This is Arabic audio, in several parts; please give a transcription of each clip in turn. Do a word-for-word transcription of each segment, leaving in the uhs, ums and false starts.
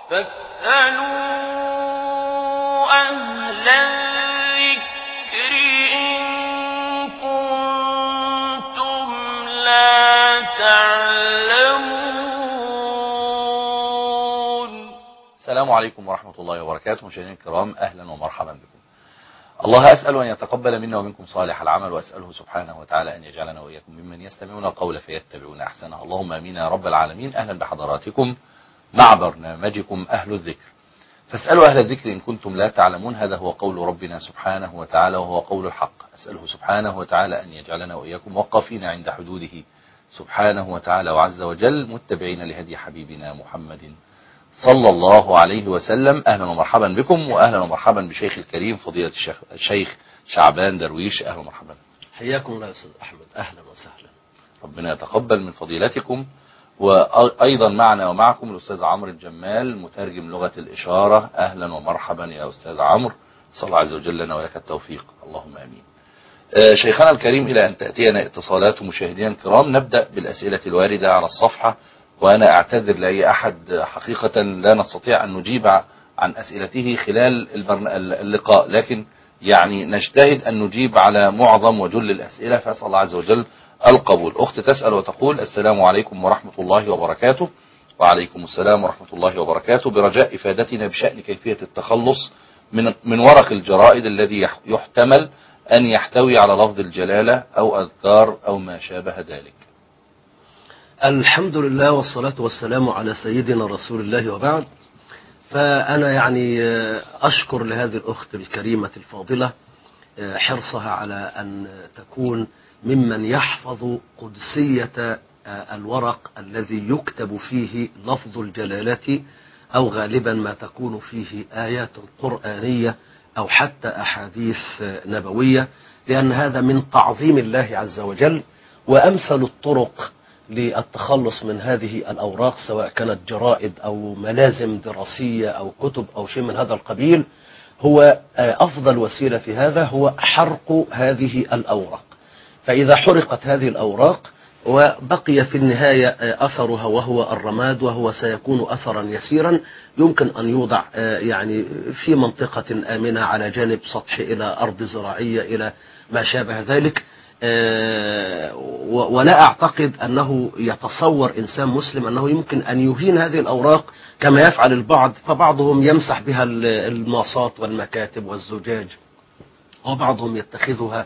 فاسألوا أهل الذكر إن كنتم لا تعلمون. السلام عليكم ورحمة الله وبركاته. مشاهدينا الكرام، أهلا ومرحبا بكم. الله أسأل أن يتقبل منا ومنكم صالح العمل، وأسأله سبحانه وتعالى أن يجعلنا وإياكم ممن يستمعون القول فيتبعون أحسنه. اللهم آمين يا رب العالمين. أهلا بحضراتكم مع برنامجكم أهل الذكر. فاسألوا أهل الذكر إن كنتم لا تعلمون. هذا هو قول ربنا سبحانه وتعالى، وهو قول الحق. أسأله سبحانه وتعالى أن يجعلنا وإياكم وقفين عند حدوده سبحانه وتعالى وعز وجل، متبعين لهدي حبيبنا محمد صلى الله عليه وسلم. أهلا ومرحبا بكم، وأهلا ومرحبا بشيخ الكريم فضيلة الشيخ, الشيخ شعبان درويش. أهلا ومرحبا. حياكم الله يا أستاذ أحمد، أهلا وسهلا. ربنا يتقبل من فضيلتكم. وأيضا معنا ومعكم الأستاذ عمرو الجمال مترجم لغة الإشارة. أهلا ومرحبا يا أستاذ عمرو، صلى الله عز وجل لنا ولك التوفيق، اللهم آمين. شيخنا الكريم، إلى أن تأتينا اتصالات مشاهدينا الكرام نبدأ بالأسئلة الواردة على الصفحة. وأنا أعتذر لأي أحد، حقيقة لا نستطيع أن نجيب عن أسئلته خلال اللقاء، لكن يعني نجتهد أن نجيب على معظم وجل الأسئلة، فأسأل الله عز وجل القبول. أخت تسأل وتقول: السلام عليكم ورحمة الله وبركاته. وعليكم السلام ورحمة الله وبركاته. برجاء إفادتنا بشأن كيفية التخلص من من ورق الجرائد الذي يحتمل أن يحتوي على لفظ الجلالة أو أذكار أو ما شابه ذلك. الحمد لله والصلاة والسلام على سيدنا رسول الله، وبعد. فأنا يعني أشكر لهذه الأخت الكريمة الفاضلة حرصها على أن تكون ممن يحفظ قدسية الورق الذي يكتب فيه لفظ الجلالة، أو غالبا ما تكون فيه آيات قرآنية أو حتى أحاديث نبوية، لأن هذا من تعظيم الله عز وجل. وأمثل الطرق للتخلص من هذه الأوراق، سواء كانت جرائد أو ملازم دراسية أو كتب أو شيء من هذا القبيل، هو أفضل وسيلة في هذا هو حرق هذه الأوراق. فإذا حرقت هذه الأوراق وبقي في النهاية أثرها وهو الرماد، وهو سيكون أثرا يسيرا يمكن أن يوضع يعني في منطقة آمنة على جانب سطح إلى أرض زراعية إلى ما شابه ذلك. ولا أعتقد أنه يتصور إنسان مسلم أنه يمكن أن يهين هذه الأوراق كما يفعل البعض، فبعضهم يمسح بها الماصات والمكاتب والزجاج، وبعضهم يتخذها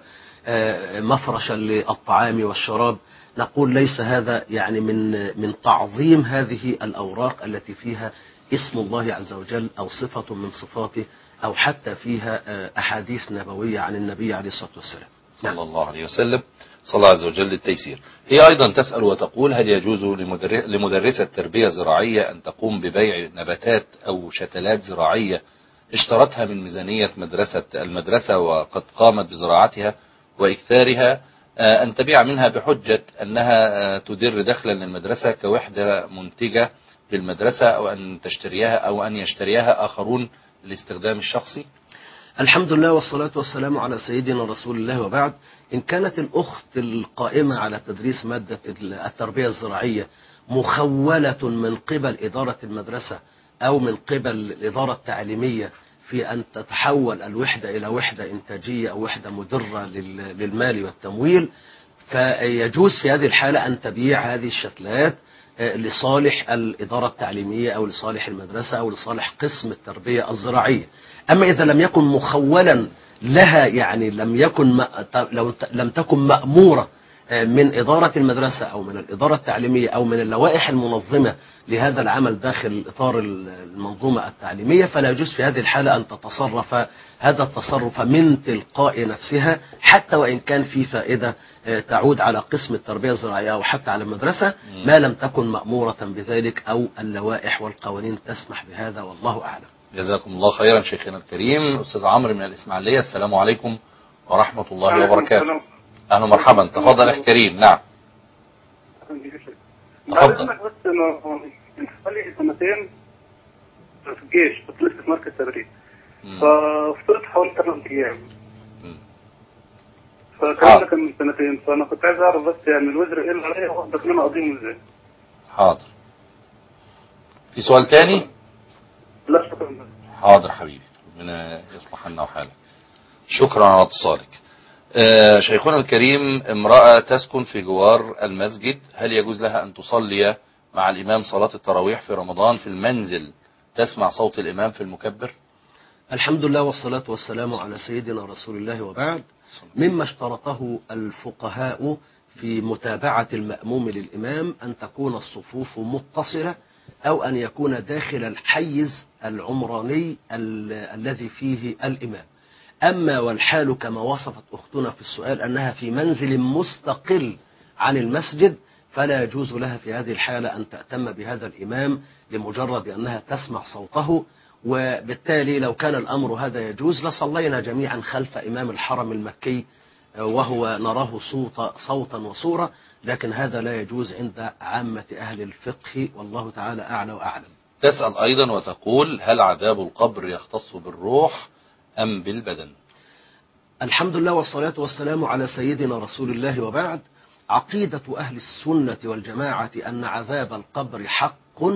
مفرشا للطعام والشراب. نقول ليس هذا يعني من من تعظيم هذه الأوراق التي فيها اسم الله عز وجل أو صفة من صفاته، أو حتى فيها أحاديث نبوية عن النبي عليه الصلاة والسلام صلى الله عليه وسلم. صلى الله عز وجل التيسير. هي أيضا تسأل وتقول: هل يجوز لمدرسة تربية زراعية أن تقوم ببيع نباتات أو شتلات زراعية اشترتها من ميزانية مدرسة المدرسة وقد قامت بزراعتها وإكثارها، أن تبيع منها بحجة أنها تدر دخلا للمدرسة كوحدة منتجة للمدرسة، أو أن تشتريها أو أن يشتريها آخرون للاستخدام الشخصي؟ الحمد لله والصلاة والسلام على سيدنا رسول الله، وبعد. إن كانت الأخت القائمة على تدريس مادة التربية الزراعية مخولة من قبل إدارة المدرسة أو من قبل الإدارة التعليمية في أن تتحول الوحدة إلى وحدة إنتاجية أو وحدة مدرة للمال والتمويل، فيجوز في هذه الحالة أن تبيع هذه الشتلات لصالح الإدارة التعليمية أو لصالح المدرسة أو لصالح قسم التربية الزراعية. أما إذا لم يكن مخولا لها، يعني لم يكن لو لم تكن مأمورة من إدارة المدرسة أو من الإدارة التعليمية أو من اللوائح المنظمة لهذا العمل داخل إطار المنظومة التعليمية، فلا يجوز في هذه الحالة أن تتصرف هذا التصرف من تلقاء نفسها، حتى وإن كان في فائدة تعود على قسم التربية الزراعية أو حتى على المدرسة، ما لم تكن مأمورة بذلك أو اللوائح والقوانين تسمح بهذا، والله أعلم. جزاكم الله خيرا شيخنا الكريم. أستاذ عمرو من الإسماعيلية، السلام عليكم ورحمة الله وبركاته. أهلا ومرحبا، تفضل أخي كريم. نعم تفضل. بس انه من حوالي سنتين في الجيش كنت لسه في مركز تدريب، ففطرت حوالي ثمان ايام، فالكلام ده كان من سنتين، فانا كنت عايز اعرف بس يعني الوزر ايه اللي عليا واقدر ان انا اقضيهم ازاي. حاضر. في سؤال تاني؟ لا شكرا. حاضر حبيبي، ربنا يصلح لنا وحالك. شكرا على اتصالك. آه شيخنا الكريم، امرأة تسكن في جوار المسجد، هل يجوز لها أن تصلي مع الإمام صلاة التراويح في رمضان في المنزل تسمع صوت الإمام في المكبر؟ الحمد لله والصلاة والسلام على سيدنا رسول الله وبعد. مما اشترطه الفقهاء في متابعة المأموم للإمام أن تكون الصفوف متصلة أو أن يكون داخل الحيز العمراني ال الذي فيه الإمام. أما والحال كما وصفت أختنا في السؤال أنها في منزل مستقل عن المسجد، فلا يجوز لها في هذه الحالة أن تأتم بهذا الإمام لمجرد أنها تسمع صوته. وبالتالي لو كان الأمر هذا يجوز لصلينا جميعا خلف إمام الحرم المكي وهو نراه صوت صوتا وصورة، لكن هذا لا يجوز عند عامة أهل الفقه، والله تعالى أعلى وأعلم. تسأل أيضا وتقول: هل عذاب القبر يختص بالروح أم بالبدن؟ الحمد لله والصلاة والسلام على سيدنا رسول الله وبعد. عقيدة أهل السنة والجماعة أن عذاب القبر حق،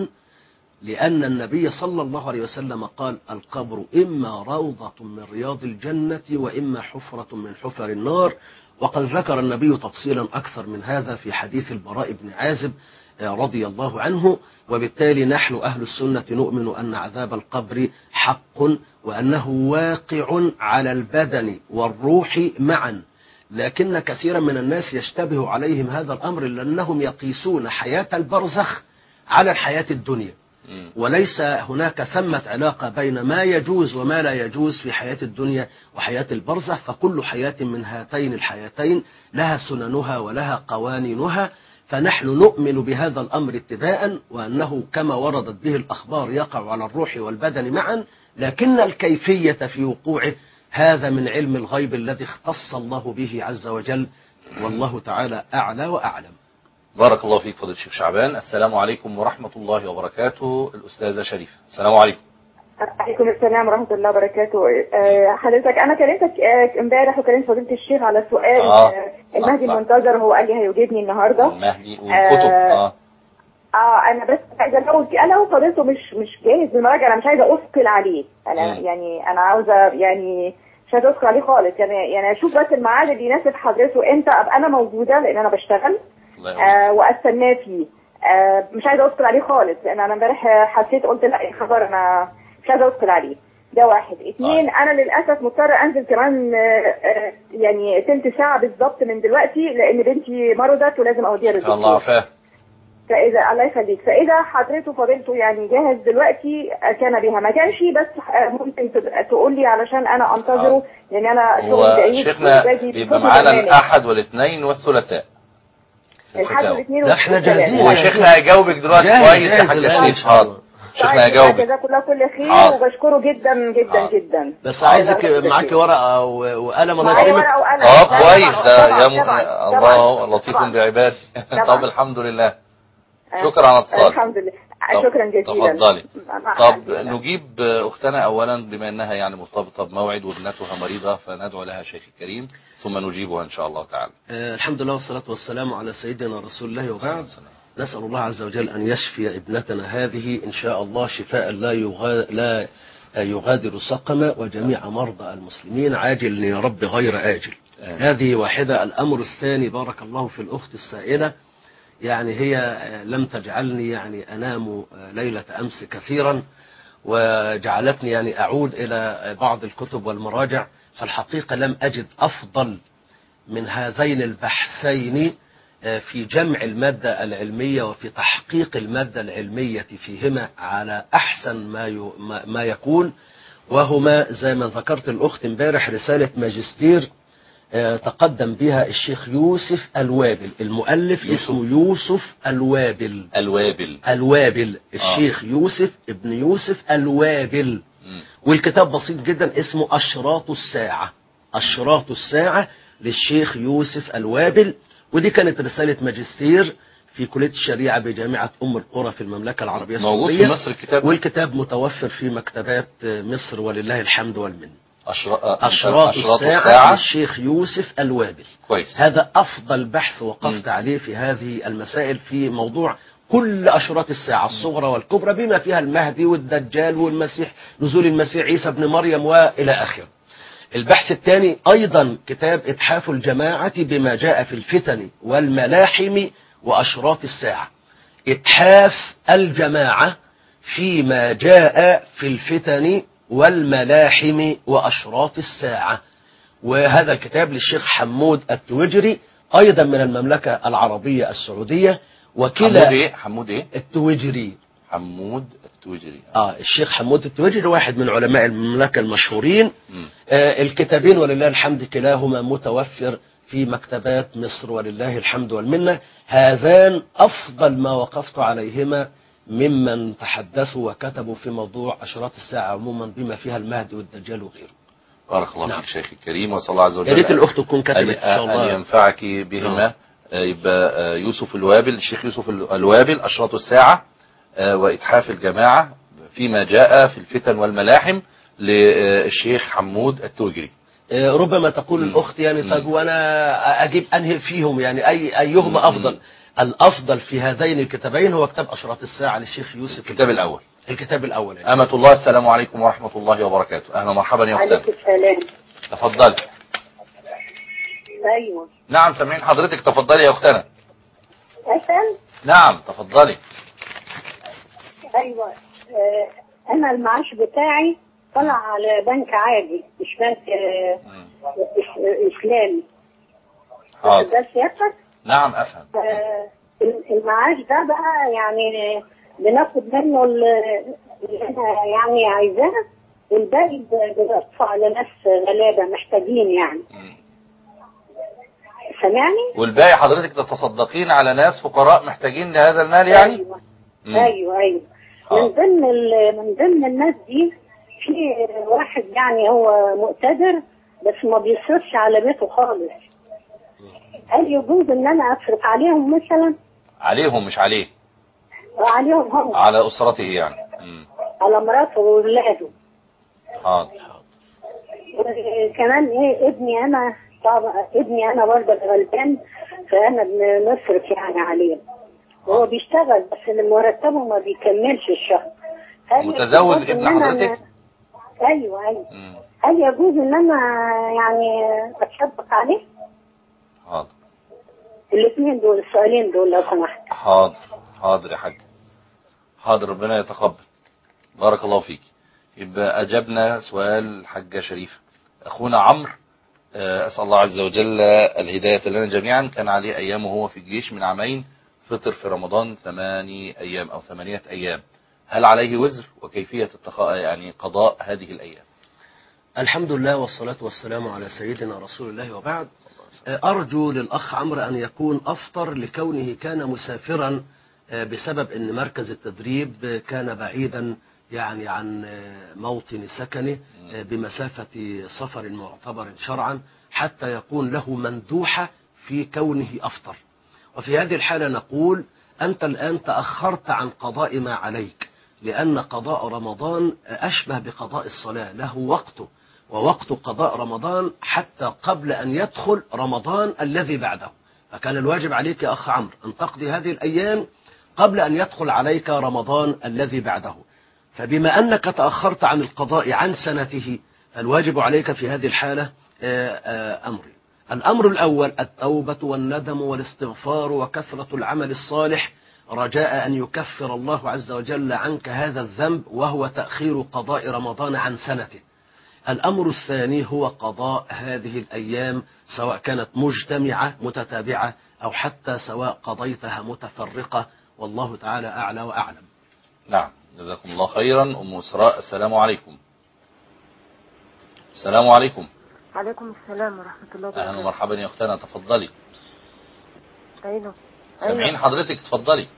لأن النبي صلى الله عليه وسلم قال: القبر إما روضة من رياض الجنة وإما حفرة من حفر النار. وقد ذكر النبي تفصيلا أكثر من هذا في حديث البراء بن عازب رضي الله عنه. وبالتالي نحن أهل السنة نؤمن أن عذاب القبر حق، وأنه واقع على البدن والروح معا. لكن كثيرا من الناس يشتبه عليهم هذا الأمر لأنهم يقيسون حياة البرزخ على الحياة الدنيا، وليس هناك ثمة علاقة بين ما يجوز وما لا يجوز في حياة الدنيا وحياة البرزخ. فكل حياة من هاتين الحياتين لها سننها ولها قوانينها، فنحن نؤمن بهذا الأمر ابتداء، وأنه كما وردت به الأخبار يقع على الروح والبدن معا، لكن الكيفية في وقوعه هذا من علم الغيب الذي اختص الله به عز وجل، والله تعالى أعلى وأعلم. بارك الله فيك فضيلة الشيخ شعبان. السلام عليكم ورحمة الله وبركاته. الأستاذة شريفة، السلام عليكم. عليكم السلام ورحمة الله وبركاته. حضرتك أنا كلمتك امبارح وكلمت فضيلة الشيخ على سؤال آه المهدي المنتظر، هو قال لي هيجيبني النهاردة. المهدي والكتب. آه. اه انا بس عايزه اجاوب، انا وفضيلته مش مش جاهز للمراجعه، انا مش عايزه اثقل عليه، انا م. يعني انا عاوزه يعني مش عايزه اثقل عليه خالص، يعني يعني اشوف بس الميعاد اللي يناسب حضرته امتى ابقى انا موجوده، لان انا بشتغل آه واستناه فيه. آه مش عايزه اثقل عليه خالص، لان انا امبارح حسيت قلت لا خبر انا مش عايزه اثقل عليه. ده واحد. اثنين، انا للاسف مضطره انزل كمان آه يعني تلت ساعه بالظبط من دلوقتي، لان بنتي مرضت ولازم اوديها للدكتور. الله عافاه. فإذا الله يخليك، فإذا حضرته فضيلته يعني جاهز دلوقتي كان بها، ما كانش بس ممكن تقول لي علشان أنا أنتظره، لأن أنا شغل بعيد. شيخنا بيبقى معانا الأحد والاثنين والثلاثاء. الأحد والاثنين والثلاثاء. احنا جاهزين. وشيخنا هيجاوبك دلوقتي كويس يا حاج شريف. حاضر. شيخنا هيجاوبك. جزاك الله كل خير، وبشكره جدا جدا حاضر. جدا. بس عايزك معاكي ورقة وقلم. معايا ورقة وقلم. اه كويس ده يا الله لطيف بعباده. طب الحمد لله. شكرا على اتصالك. الحند لله. شكرا جزيلا. تفضلي. طب نجيب اختنا اولا، بما انها يعني مرتبطه بموعد وابنتها مريضه، فندعو لها شيخ الكريم ثم نجيبها ان شاء الله تعالى. أه الحمد لله والصلاه والسلام على سيدنا رسول الله وبعد. نسال الله عز وجل ان يشفي ابنتنا هذه ان شاء الله شفاء لا يغادر لا يغادر سقما، وجميع مرضى المسلمين عاجل يا رب غير آجل. آه. هذه واحدة. الأمر الثاني، بارك الله في الأخت السائلة، يعني هي لم تجعلني يعني أنام ليلة أمس كثيرا، وجعلتني يعني أعود إلى بعض الكتب والمراجع، فالحقيقة لم أجد أفضل من هذين البحثين في جمع المادة العلمية وفي تحقيق المادة العلمية فيهما على أحسن ما ما يكون، وهما زي ما ذكرت الأخت امبارح رسالة ماجستير تقدم بها الشيخ يوسف الوابل، المؤلف يوسف. اسمه يوسف الوابل الوابل الوابل الشيخ آه. يوسف ابن يوسف الوابل. م. والكتاب بسيط جدا اسمه أشراط الساعة، أشراط الساعة للشيخ يوسف الوابل. ودي كانت رسالة ماجستير في كلية الشريعة بجامعة أم القرى في المملكة العربية السعودية. موجود في مصر الكتاب، والكتاب متوفر في مكتبات مصر ولله الحمد والمن. أشراط, أشراط الساعة, الساعة للشيخ يوسف الوابل. كويس. هذا أفضل بحث وقفت م. عليه في هذه المسائل في موضوع كل أشراط الساعة الصغرى والكبرى بما فيها المهدي والدجال والمسيح، نزول المسيح عيسى ابن مريم وإلى آخره. البحث الثاني أيضا كتاب إتحاف الجماعة بما جاء في الفتن والملاحم وأشراط الساعة. إتحاف الجماعة فيما جاء في الفتن والملاحم وأشراط الساعة، وهذا الكتاب للشيخ حمود التويجري أيضا من المملكة العربية السعودية. وكلا حمود إيه؟ حمود إيه؟ التويجري. حمود التويجري. اه الشيخ حمود التويجري واحد من علماء المملكة المشهورين. آه الكتابين ولله الحمد كلاهما متوفر في مكتبات مصر ولله الحمد والمنة. هذان أفضل ما وقفت عليهما ممن تحدثوا وكتبوا في موضوع أشراط الساعة عموما بما فيها المهدي والدجال وغيره. بارك الله نعم. فيك شيخي الكريم، وصلى الله عز وجل يا ريت الأخت تكون كتبت إن شاء الله أن ينفعك بهما. آه يبقى آه يوسف الوابل، الشيخ يوسف الوابل أشراط الساعة آه وإتحاف الجماعة فيما جاء في الفتن والملاحم للشيخ حمود التويجري. ربما تقول الأخت يعني طب وأنا أجيب أنهي فيهم، يعني أي أيهما أفضل؟ الأفضل في هذين الكتابين هو كتاب أشراط الساعة للشيخ يوسف. الكتاب الأول. الكتاب الأول يعني. أمة الله، السلام عليكم ورحمة الله وبركاته. أهلا ومرحبا يا أختنا. عليكم السلام. تفضلي. أيوة. نعم سامعين حضرتك، تفضلي يا أختنا. أسأل؟ نعم تفضلي. أيوة. آه أنا المعاش بتاعي طلع على بنك عادي، مش بنك آه إسلامي. حاضر. ده سيادتك؟ نعم أفهم. آه المعاش ده بقى يعني بناخد منه اللي أنا يعني عايزاه، والباقي بدفع لناس غلابة محتاجين يعني. م. سامعني؟ والباقي حضرتك تتصدقين على ناس فقراء محتاجين لهذا المال يعني؟ أيوة. ايوه ايوه. من ضمن من ضمن الناس دي في واحد يعني هو مقتدر بس ما بيصرفش على بيته خالص. هل يجوز ان انا اصرف عليهم مثلا؟ عليهم مش عليه. عليهم هم. على اسرته يعني. مم. على مراته واولاده. حاضر. كمان ايه ابني انا طبعا ابني انا برضه غلبان، فانا بنصرف يعني عليه. هو بيشتغل بس مرتبه ما بيكملش الشهر. متزوج ابن حضرتك؟ ايوه ايوه. مم. هل يجوز ان انا يعني اتصدق عليه؟ حاضر. الاثنين دول السؤالين دول لو سمحت. حاضر حاضر يا حاج. حاضر ربنا يتقبل. بارك الله فيك. يبقى اجبنا سؤال الحاجة شريفة. اخونا عمرو اسال الله عز وجل الهداية لنا جميعا، كان عليه ايامه وهو في الجيش من عامين فطر في رمضان ثماني ايام او ثمانية ايام، هل عليه وزر وكيفية التقاء يعني قضاء هذه الايام؟ الحمد لله والصلاة والسلام على سيدنا رسول الله وبعد. أرجو للأخ عمرو أن يكون أفطر لكونه كان مسافرا بسبب أن مركز التدريب كان بعيدا يعني عن موطن سكنه بمسافة سفر معتبر شرعا حتى يكون له مندوحة في كونه أفطر. وفي هذه الحالة نقول أنت الآن تأخرت عن قضاء ما عليك، لأن قضاء رمضان أشبه بقضاء الصلاة، له وقته، ووقت قضاء رمضان حتى قبل أن يدخل رمضان الذي بعده. فكان الواجب عليك يا أخ عمرو أن تقضي هذه الأيام قبل أن يدخل عليك رمضان الذي بعده. فبما أنك تأخرت عن القضاء عن سنته فالواجب عليك في هذه الحالة أمرين. الأمر الأول التوبة والندم والاستغفار وكثرة العمل الصالح رجاء أن يكفر الله عز وجل عنك هذا الذنب وهو تأخير قضاء رمضان عن سنته. الأمر الثاني هو قضاء هذه الأيام سواء كانت مجتمعة متتابعة أو حتى سواء قضيتها متفرقة، والله تعالى أعلى وأعلم. نعم جزاكم الله خيرا. أم إسراء السلام عليكم. السلام عليكم. عليكم السلام ورحمة الله وبركاته. أهلا ومرحبا يا أختنا تفضلي. أيوه سامعين أيوه. حضرتك تفضلي.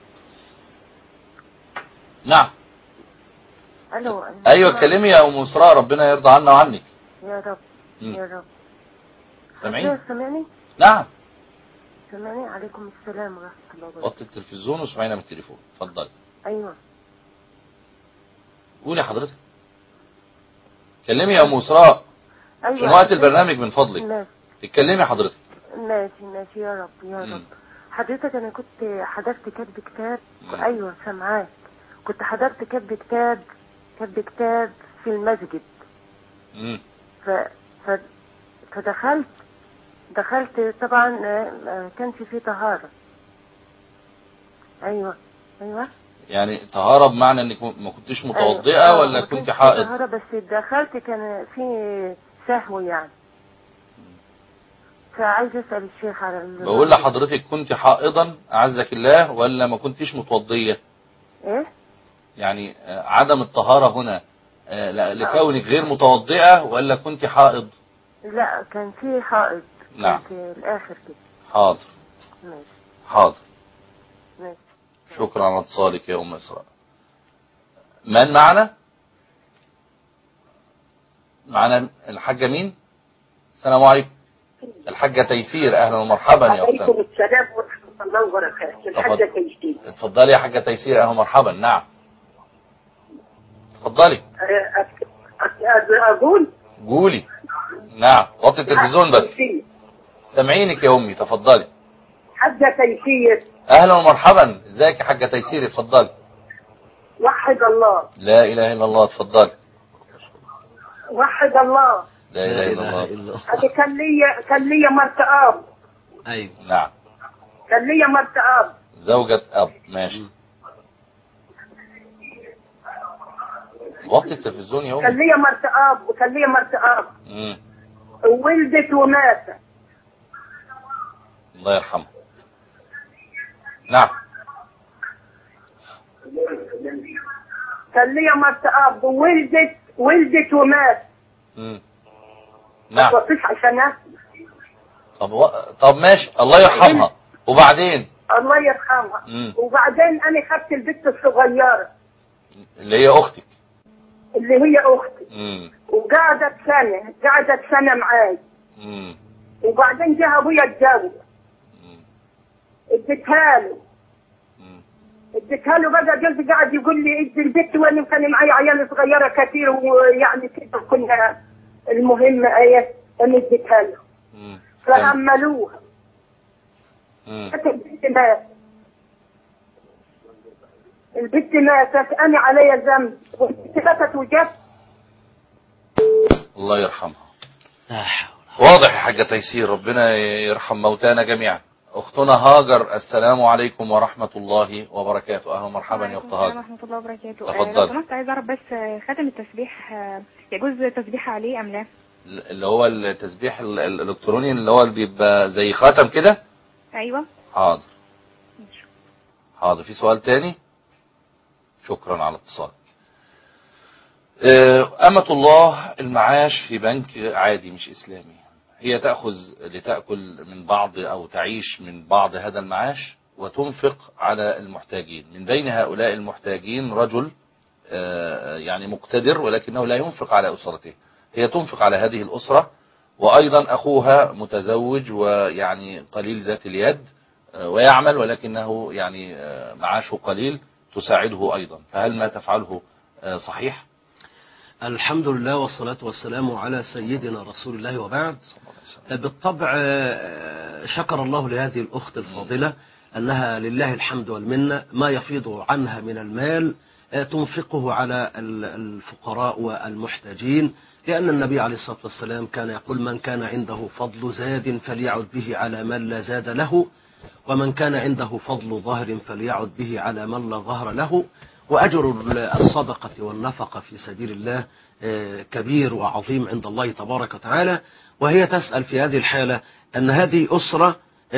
نعم. ألو. أيوة كلمي يا أم إسراء ربنا يرضى عنا وعنك. يا رب. م. يا رب. سامعين؟ سامعني؟ نعم. سامعني. عليكم السلام ورحمة الله وبركاته. وطي التلفزيون واسمعينا من التليفون اتفضلي. أيوه. قولي حضرتك. كلمي يا أم إسراء. أيوة. عشان وقت البرنامج من فضلك. ماشي. تتكلمي حضرتك. ماشي ماشي يا رب يا م. رب. حضرتك انا كنت حضرت كتب كتاب. مم. ايوه سامعاك. كنت حضرت كتب كتاب كتب كتاب في المسجد. مم. ف... ف... فدخلت دخلت طبعا آه، ما كانش فيه طهارة. ايوه ايوه يعني طهارة بمعنى انك ما كنتش متوضئة أيوة. ولا ما كنت كانش فيه حائض؟ طهارة بس دخلت كان في سهو يعني. فعايز اسال الشيخ على ال- بقول لحضرتك كنت حائضا اعزك الله ولا ما كنتش متوضية؟ ايه. يعني آه، عدم الطهارة هنا آه، لا- لكونك غير متوضئة ولا كنت حائض؟ لا كان في حائط. نعم. كان في الاخر كده. حاضر ماشي حاضر. ماشي. شكرا على اتصالك يا ام اسراء. من معنا؟ معنا الحاجة مين؟ السلام عليكم. الحاجة تيسير، اهلا ومرحبا يا عليكم اختنا. السلام ورحمة الله وبركاته. الحاجة تيسير. اتفضلي يا حاجة تيسير، اهلا ومرحبا. نعم اتفضلي. أه، أك- أك- أقول قولي. نعم وطي التلفزيون بس. تيسير. سامعينك يا امي، تفضلي. حاجة تيسير. اهلا ومرحبا، ازيك يا حاجة تيسير؟ اتفضلي. وحد الله. لا اله الا الله، اتفضلي. وحد الله. لا اله الا الله. الله. هذه كان لي كان لي مرت اب. ايوه. نعم. كان لي مرت اب. زوجة اب، ماشي. وطي التلفزيون يا كان امي. لي مرت اب وكان لي مرت اب. امم ولدت وماتت. الله يرحمه. نعم. كان لي مرت اب وولدت ولدت وماتت. امم ما نعم. توصيش عشانها. طب و... طب ماشي، الله يرحمها. وبعدين؟ الله يرحمها. مم. وبعدين انا خدت البنت الصغيره اللي هي اختك. اللي هي اختي. امم وقعدت سنه قعدت سنه معاي. امم وبعدين جه ابويا اتجوز. امم اديتها له امم اديتها له بقى جوزي قاعد يقول لي ادي البنت وانا كان معي عيال صغيره كثير ويعني كده كنا المهم ايه انا اديتها له. امم فعملوها. امم كانت البنت ماتت. البنت ماتت انا عليا ذنب والبنت ماتت وجت. الله يرحمها. لا حول. واضح يا حاجة تيسير، ربنا يرحم موتانا جميعا. اختنا هاجر، السلام عليكم ورحمة الله وبركاته. اهلا ومرحبا يا اخت السلام هاجر. ورحمة الله وبركاته. تفضل. لو سمحت عايز اعرف بس آه، خاتم التسبيح آه، يجوز تسبيح عليه ام لا؟ اللي هو التسبيح ال- ال- الالكتروني اللي هو اللي بيبقى زي خاتم كده. ايوه. حاضر حاضر. في سؤال تاني؟ شكرا على الاتصال. أمة الله، المعاش في بنك عادي مش إسلامي، هي تأخذ لتأكل من بعض أو تعيش من بعض هذا المعاش وتنفق على المحتاجين. من بين هؤلاء المحتاجين رجل يعني مقتدر ولكنه لا ينفق على أسرته، هي تنفق على هذه الأسرة، وأيضا أخوها متزوج ويعني قليل ذات اليد ويعمل ولكنه يعني معاشه قليل، تساعده أيضا. فهل ما تفعله صحيح؟ الحمد لله والصلاة والسلام على سيدنا رسول الله وبعد. بالطبع شكر الله لهذه الأخت الفاضلة أنها لله الحمد والمنة ما يفيض عنها من المال تنفقه على الفقراء والمحتاجين، لأن النبي عليه الصلاة والسلام كان يقول: من كان عنده فضل زاد فليعد به على من لا زاد له، ومن كان عنده فضل ظهر فليعد به على من لا ظهر له. وأجر الصدقة والنفقة في سبيل الله كبير وعظيم عند الله تبارك وتعالى. وهي تسأل في هذه الحالة أن هذه أسرة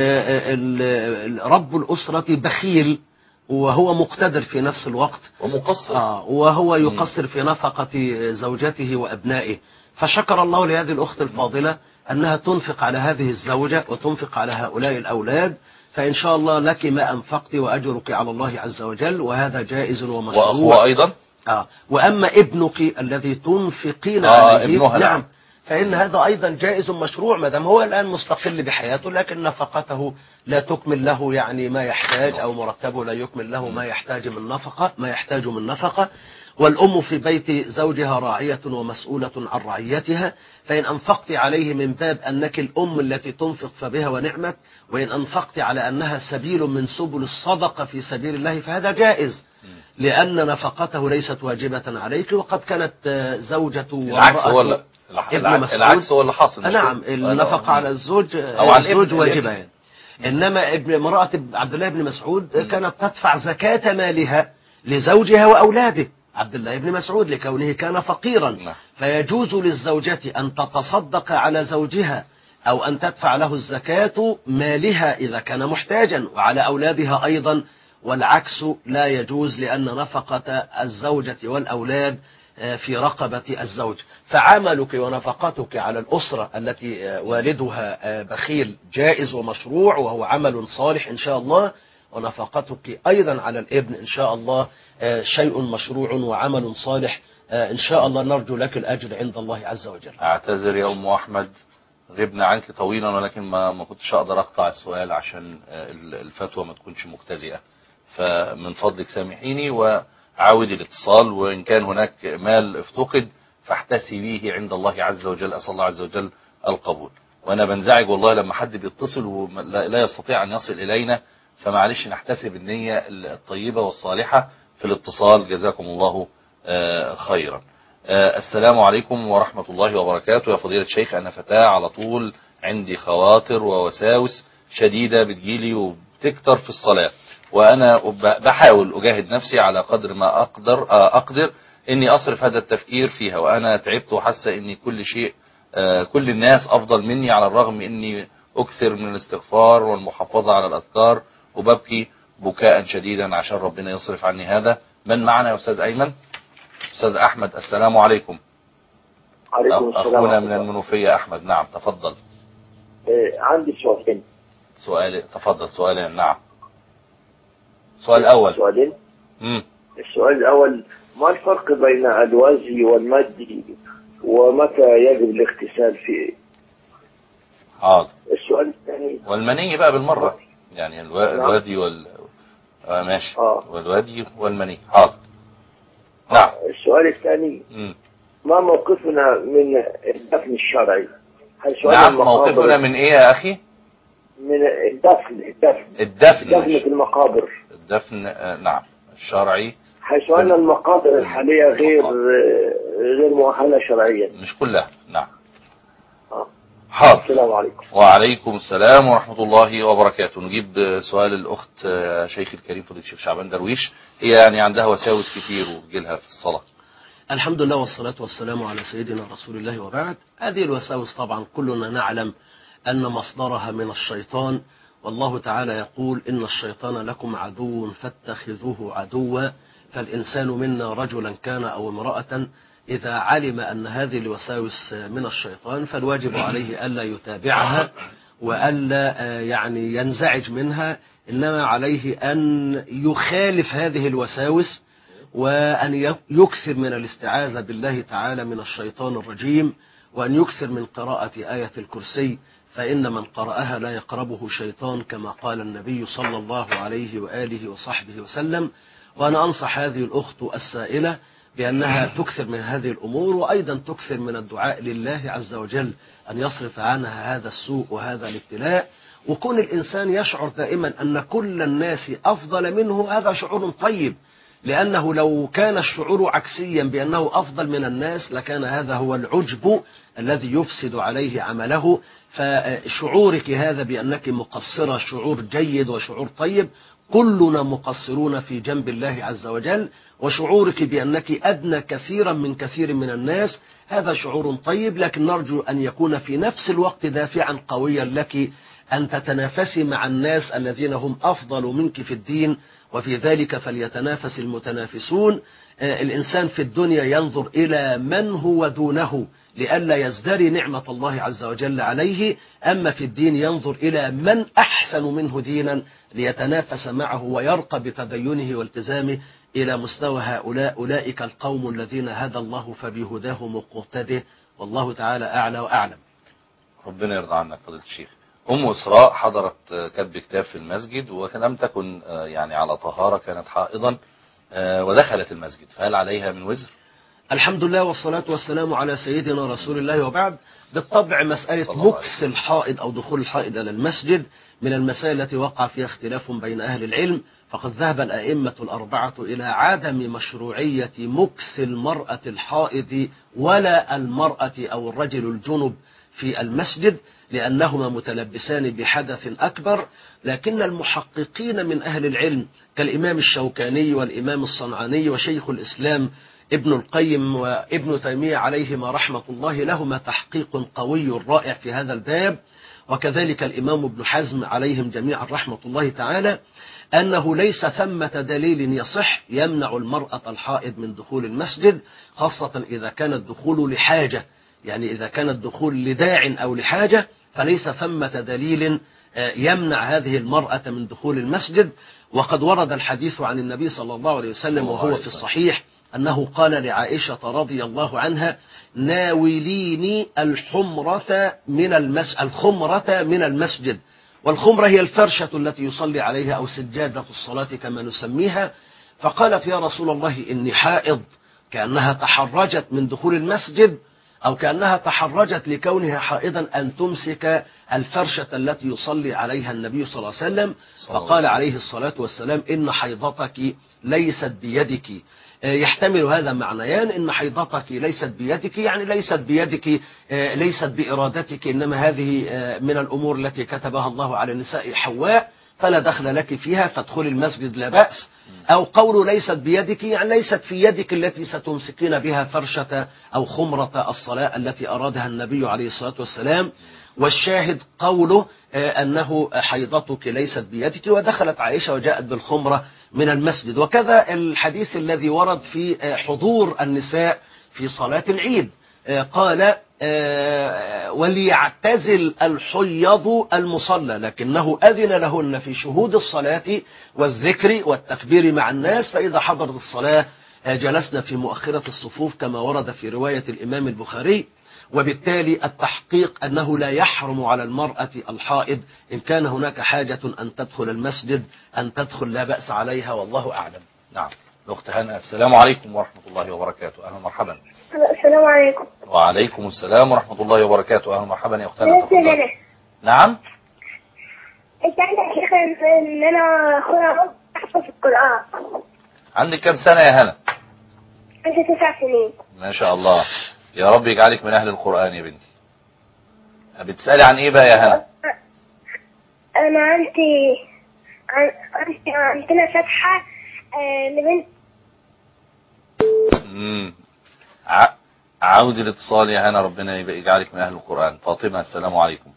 رب الأسرة بخيل وهو مقتدر في نفس الوقت ومقصر آه وهو يقصر في نفقة زوجته وأبنائه. فشكر الله لهذه الأخت الفاضلة أنها تنفق على هذه الزوجة وتنفق على هؤلاء الأولاد، فإن شاء الله لك ما أنفقت وأجرك على الله عز وجل، وهذا جائز ومشروع. وأخوة أيضا. آه وأما ابنك الذي تنفقين آه عليه، نعم، فإن هذا أيضا جائز مشروع ما دام هو الآن مستقل بحياته، لكن نفقته لا تكمل له يعني ما يحتاج، أو مرتبه لا يكمل له ما يحتاج من نفقة ما يحتاج من نفقة. والأم في بيت زوجها راعية ومسؤولة عن رعيتها، فإن أنفقت عليه من باب أنك الأم التي تنفق فبها ونعمت، وإن أنفقت على أنها سبيل من سبل الصدقة في سبيل الله فهذا جائز، لأن نفقته ليست واجبة عليك. وقد كانت زوجة العكس هو اللي العكس هو اللي حاصل. نعم، النفقة على الزوج أو على الزوج واجبة يعني. إنما ابن امرأة عبد الله بن مسعود كانت تدفع زكاة مالها لزوجها وأولاده عبد الله بن مسعود لكونه كان فقيرا، فيجوز للزوجة أن تتصدق على زوجها أو أن تدفع له الزكاة مالها إذا كان محتاجا، وعلى أولادها أيضا، والعكس لا يجوز، لأن نفقة الزوجة والأولاد في رقبة الزوج. فعملك ونفقتك على الأسرة التي والدها بخيل جائز ومشروع وهو عمل صالح إن شاء الله، ونفقتك أيضا على الابن إن شاء الله شيء مشروع وعمل صالح إن شاء الله، نرجو لك الأجر عند الله عز وجل. أعتذر يا أم أحمد، غبنا عنك طويلا، ولكن ما ما كنتش أقدر أقطع السؤال عشان الفتوى ما تكونش مجتزئة، فمن فضلك سامحيني وعاودي الاتصال، وإن كان هناك مال افتقد فاحتسبيه عند الله عز وجل، أسأل الله عز وجل القبول. وأنا بنزعج والله لما حد بيتصل ولا يستطيع أن يصل إلينا، فمعلش نحتسب النية الطيبة والصالحة في الاتصال. جزاكم الله خيرا. السلام عليكم ورحمة الله وبركاته. يا فضيلة الشيخ، أنا فتاة على طول عندي خواطر ووساوس شديدة بتجيلي وبتكتر في الصلاة، وأنا بحاول أجاهد نفسي على قدر ما أقدر أقدر إني أصرف هذا التفكير فيها، وأنا تعبت وحاسة إني كل شيء كل الناس أفضل مني، على الرغم إني أكثر من الاستغفار والمحافظة على الأذكار، وببكي بكاء شديدا عشان ربنا يصرف عني هذا. من معنا يا أستاذ أيمن؟ أستاذ أحمد، السلام عليكم. عليكم السلام. أخونا من المنوفية أحمد، نعم تفضل. إيه عندي سؤالين. سؤال تفضل. سؤالين. نعم. السؤال الأول. سؤالين. امم السؤال الأول، ما الفرق بين الوازي والمادي ومتى يجب الاغتسال فيه؟ حاضر. السؤال الثاني. والمني بقى بالمرة، يعني الو... نعم. الوادي وال آه ماشي. آه. والوادي والمني. حاضر. نعم. السؤال الثاني، مم. ما موقفنا من الدفن الشرعي؟ نعم، موقفنا من ايه يا اخي؟ من الدفن الدفن الدفن الدفن في المقابر. الدفن آه نعم الشرعي، حيث ان المقابر الحالية غير غير مؤهلة شرعيا. مش كلها. نعم. آه. حاضر. السلام عليكم. وعليكم السلام ورحمة الله وبركاته. نجيب سؤال الأخت شيخ الكريم فضيلة الشيخ شعبان درويش، هي يعني عندها وساوس كتير وبتجيلها في الصلاة. الحمد لله والصلاة والسلام على سيدنا رسول الله وبعد. هذه الوساوس طبعا كلنا نعلم أن مصدرها من الشيطان، والله تعالى يقول إن الشيطان لكم عدو فاتخذوه عدوا، فالإنسان منا رجلا كان أو امرأة إذا علم أن هذه الوساوس من الشيطان فالواجب عليه ألا يتابعها وألا يعني ينزعج منها، إنما عليه أن يخالف هذه الوساوس وأن يكثر من الاستعاذة بالله تعالى من الشيطان الرجيم، وأن يكثر من قراءة آية الكرسي، فإن من قرأها لا يقربه شيطان كما قال النبي صلى الله عليه وآله وصحبه وسلم. وأنا أنصح هذه الأخت السائلة بأنها تكثر من هذه الأمور، وأيضا تكثر من الدعاء لله عز وجل أن يصرف عنها هذا السوء وهذا الابتلاء. وكون الإنسان يشعر دائما أن كل الناس أفضل منه هذا شعور طيب، لأنه لو كان الشعور عكسيا بأنه أفضل من الناس لكان هذا هو العجب الذي يفسد عليه عمله. فشعورك هذا بأنك مقصرة شعور جيد وشعور طيب، كلنا مقصرون في جنب الله عز وجل، وشعورك بأنك أدنى كثيرا من كثير من الناس هذا شعور طيب، لكن نرجو أن يكون في نفس الوقت دافعا قويا لك أن تتنافسي مع الناس الذين هم أفضل منك في الدين، وفي ذلك فليتنافس المتنافسون. الإنسان في الدنيا ينظر إلى من هو دونه لئلا يزدري نعمة الله عز وجل عليه، أما في الدين ينظر إلى من أحسن منه دينا ليتنافس معه ويرقى بتدينه والتزامه إلى مستوى هؤلاء أولئك القوم الذين هدى الله فبهداه مقتده، والله تعالى أعلى وأعلم. ربنا يرضى عنك فضيلة الشيخ. أم إسراء حضرت كتب كتاب في المسجد ولم تكن يعني على طهارة، كانت حائضا، ودخلت المسجد، فهل عليها من وزر؟ الحمد لله والصلاة والسلام على سيدنا رسول الله، وبعد. بالطبع مسألة مكس الحائض أو دخول الحائض إلى المسجد من المسائل التي وقع فيها اختلاف بين أهل العلم، فقد ذهب الأئمة الأربعة إلى عدم مشروعية مكس المرأة الحائض ولا المرأة أو الرجل الجنب في المسجد، لأنهما متلبسان بحدث أكبر. لكن المحققين من أهل العلم كالإمام الشوكاني والإمام الصنعاني وشيخ الإسلام ابن القيم وابن تيمية عليهما رحمة الله لهما تحقيق قوي رائع في هذا الباب، وكذلك الإمام ابن حزم عليهم جميعا رحمة الله تعالى، أنه ليس ثمة دليل يصح يمنع المرأة الحائض من دخول المسجد، خاصة إذا كان الدخول لحاجة، يعني إذا كان الدخول لداع أو لحاجة فليس ثمة دليل يمنع هذه المرأة من دخول المسجد. وقد ورد الحديث عن النبي صلى الله عليه وسلم وهو في الصحيح أنه قال لعائشة رضي الله عنها: ناوليني الحمرة من المس... الخمرة من المسجد. والخمرة هي الفرشة التي يصلي عليها أو سجادة الصلاة كما نسميها. فقالت: يا رسول الله إني حائض، كأنها تحرجت من دخول المسجد أو كأنها تحرجت لكونها حائضا أن تمسك الفرشة التي يصلي عليها النبي صلى الله عليه وسلم. فقال عليه الصلاة والسلام: إن حيضتك ليست بيدك. يحتمل هذا معنيان: إن حيضتك ليست بيدك، يعني ليست بيدك، ليست بإرادتك، إنما هذه من الأمور التي كتبها الله على النساء حواء فلا دخل لك فيها فادخل المسجد لا بأس. أو قول ليست بيدك يعني ليست في يدك التي ستمسكين بها فرشة أو خمرة الصلاة التي أرادها النبي عليه الصلاة والسلام. والشاهد قوله أنه حيضتك ليست بيدك، ودخلت عائشة وجاءت بالخمرة من المسجد. وكذا الحديث الذي ورد في حضور النساء في صلاة العيد، قال: وليعتزل الحيض المصلى، لكنه أذن لهن في شهود الصلاة والذكر والتكبير مع الناس، فإذا حضرت الصلاة جلسنا في مؤخرة الصفوف كما ورد في رواية الإمام البخاري. وبالتالي التحقيق أنه لا يحرم على المرأة الحائض إن كان هناك حاجة أن تدخل المسجد أن تدخل، لا بأس عليها، والله أعلم. نعم. الأخت هنا، السلام عليكم ورحمة الله وبركاته. أهلا مرحبا. السلام عليكم. وعليكم السلام ورحمة الله وبركاته. أهلا مرحبا يا أختنا. نعم. أنت عندك شيخ إن أنا أخويا أحفظ القرآن. عندك كم سنة يا هنا؟ عندي تسع سنين. ما شاء الله، يا رب يجعلك من أهل القرآن يا بنتي. بتسألي عن إيه بقى يا هنا؟ أنا عندي عندي عندنا فتحة لبنت. امم ع... عود الاتصال يا هنا، ربنا يجعلك من أهل القرآن. فاطمة، السلام عليكم.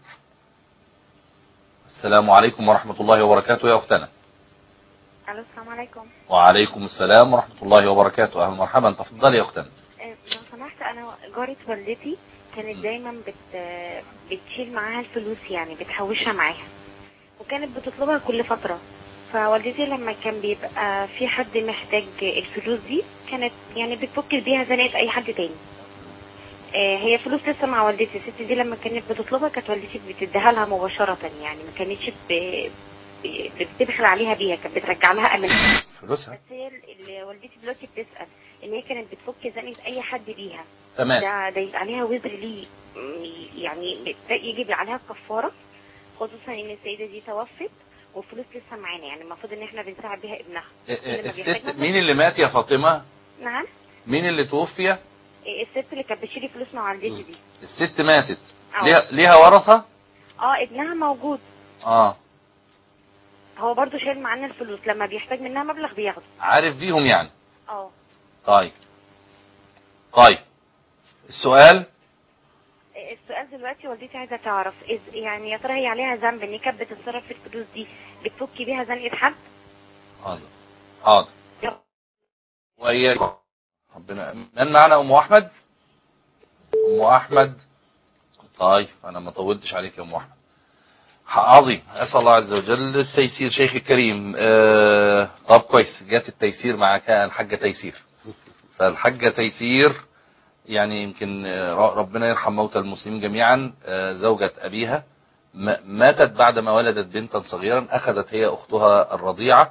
السلام عليكم ورحمة الله وبركاته يا أختنا. السلام عليكم. وعليكم السلام ورحمة الله وبركاته. أهلا مرحبا، تفضلي يا أختنا. لو سمحت، أنا جارة والدتي كانت دايما بت... بتشيل معاها الفلوس، يعني بتحوشها معاها، وكانت بتطلبها كل فترة. فوالدتي لما كان بيبقى في حد محتاج الفلوس دي كانت يعني بتفك بيها زنقة أي حد تاني. آه هي فلوس لسه مع والدتي. الست دي لما كانت بتطلبها كانت والدتي بتديها لها مباشرة، يعني ما كانتش ب... بتبخل عليها بيها، كانت بترجع لها أمانها فلوسها. بس هي اللي والدتي دلوقتي بتسأل ان هي كانت بتفك زنقة اي حد بيها. تمام. ده ده يبقى عليها وزر ليه، يعني يجي عليها كفارة، خصوصا ان السيدة دي توفت والفلوس لسه معانا، يعني المفروض ان احنا بنساعد بيها ابنها. الست مين اللي مات يا فاطمة؟ نعم. مين اللي توفي؟ الست اللي كانت بتشيل فلوس مع والدتي دي. الست ماتت. ليها ليها ورثة؟ اه ابنها موجود. اه هو برضو شايل معانا الفلوس، لما بيحتاج منها مبلغ بياخده. عارف بيهم يعني. اه طيب طيب السؤال السؤال دلوقتي والدتي عايزه تعرف يعني يا ترى هي عليها ذنب ان كانت بتتصرف في الفلوس دي بتفك بيها زنقه حد؟ حاضر حاضر. وإياك. ربنا. من معنا؟ ام احمد. ام احمد. طيب انا ما طولتش عليك يا ام احمد. عظيم. اسال الله عز وجل التيسير. شيخي الكريم. آه طب كويس، جات التيسير معك الحاجه تيسير. فالحاجه تيسير يعني يمكن ربنا يرحم موتى المسلمين جميعا. زوجة أبيها ماتت بعدما ولدت بنتا صغيرا، أخذت هي أختها الرضيعة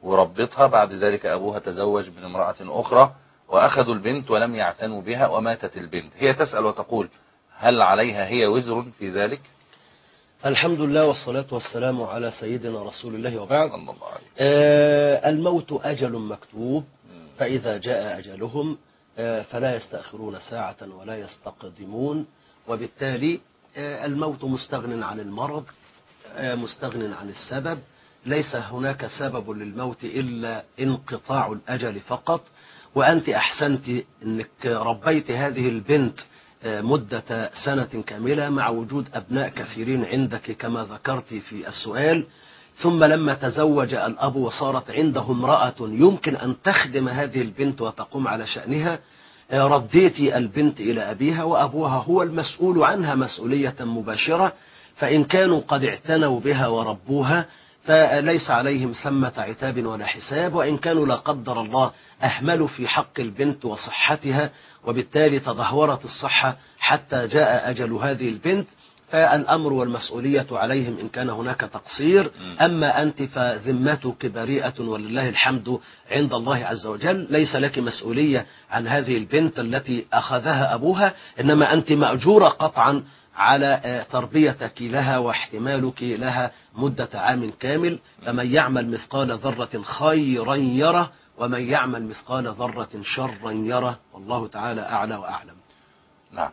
وربطها. بعد ذلك أبوها تزوج من امرأة أخرى وأخذوا البنت ولم يعتنوا بها وماتت البنت. هي تسأل وتقول هل عليها هي وزر في ذلك؟ الحمد لله والصلاة والسلام على سيدنا رسول الله وبعد. صلى الله عليه وسلم. آه الموت أجل مكتوب، فإذا جاء أجلهم آه فلا يستأخرون ساعة ولا يستقدمون، وبالتالي آه الموت مستغن عن المرض، آه مستغن عن السبب. ليس هناك سبب للموت إلا انقطاع الأجل فقط. وأنت أحسنت أنك ربيت هذه البنت مدة سنة كاملة مع وجود أبناء كثيرين عندك كما ذكرت في السؤال، ثم لما تزوج الأب وصارت عنده امرأة يمكن أن تخدم هذه البنت وتقوم على شأنها، رديت البنت إلى أبيها، وأبوها هو المسؤول عنها مسؤولية مباشرة. فإن كانوا قد اعتنوا بها وربوها فليس عليهم ثمة عتاب ولا حساب، وإن كانوا لا قدر الله أهملوا في حق البنت وصحتها وبالتالي تدهورت الصحة حتى جاء أجل هذه البنت، فالأمر والمسؤولية عليهم إن كان هناك تقصير. أما أنت فذمتك بريئة ولله الحمد عند الله عز وجل، ليس لك مسؤولية عن هذه البنت التي أخذها أبوها، إنما أنت مأجورة قطعا على تربيتك لها واحتمالك لها مدة عام كامل. فمن يعمل مثقال ذرة خيرا يره ومن يعمل مثقال ذرة شرا يره، والله تعالى أعلى وأعلم. نعم.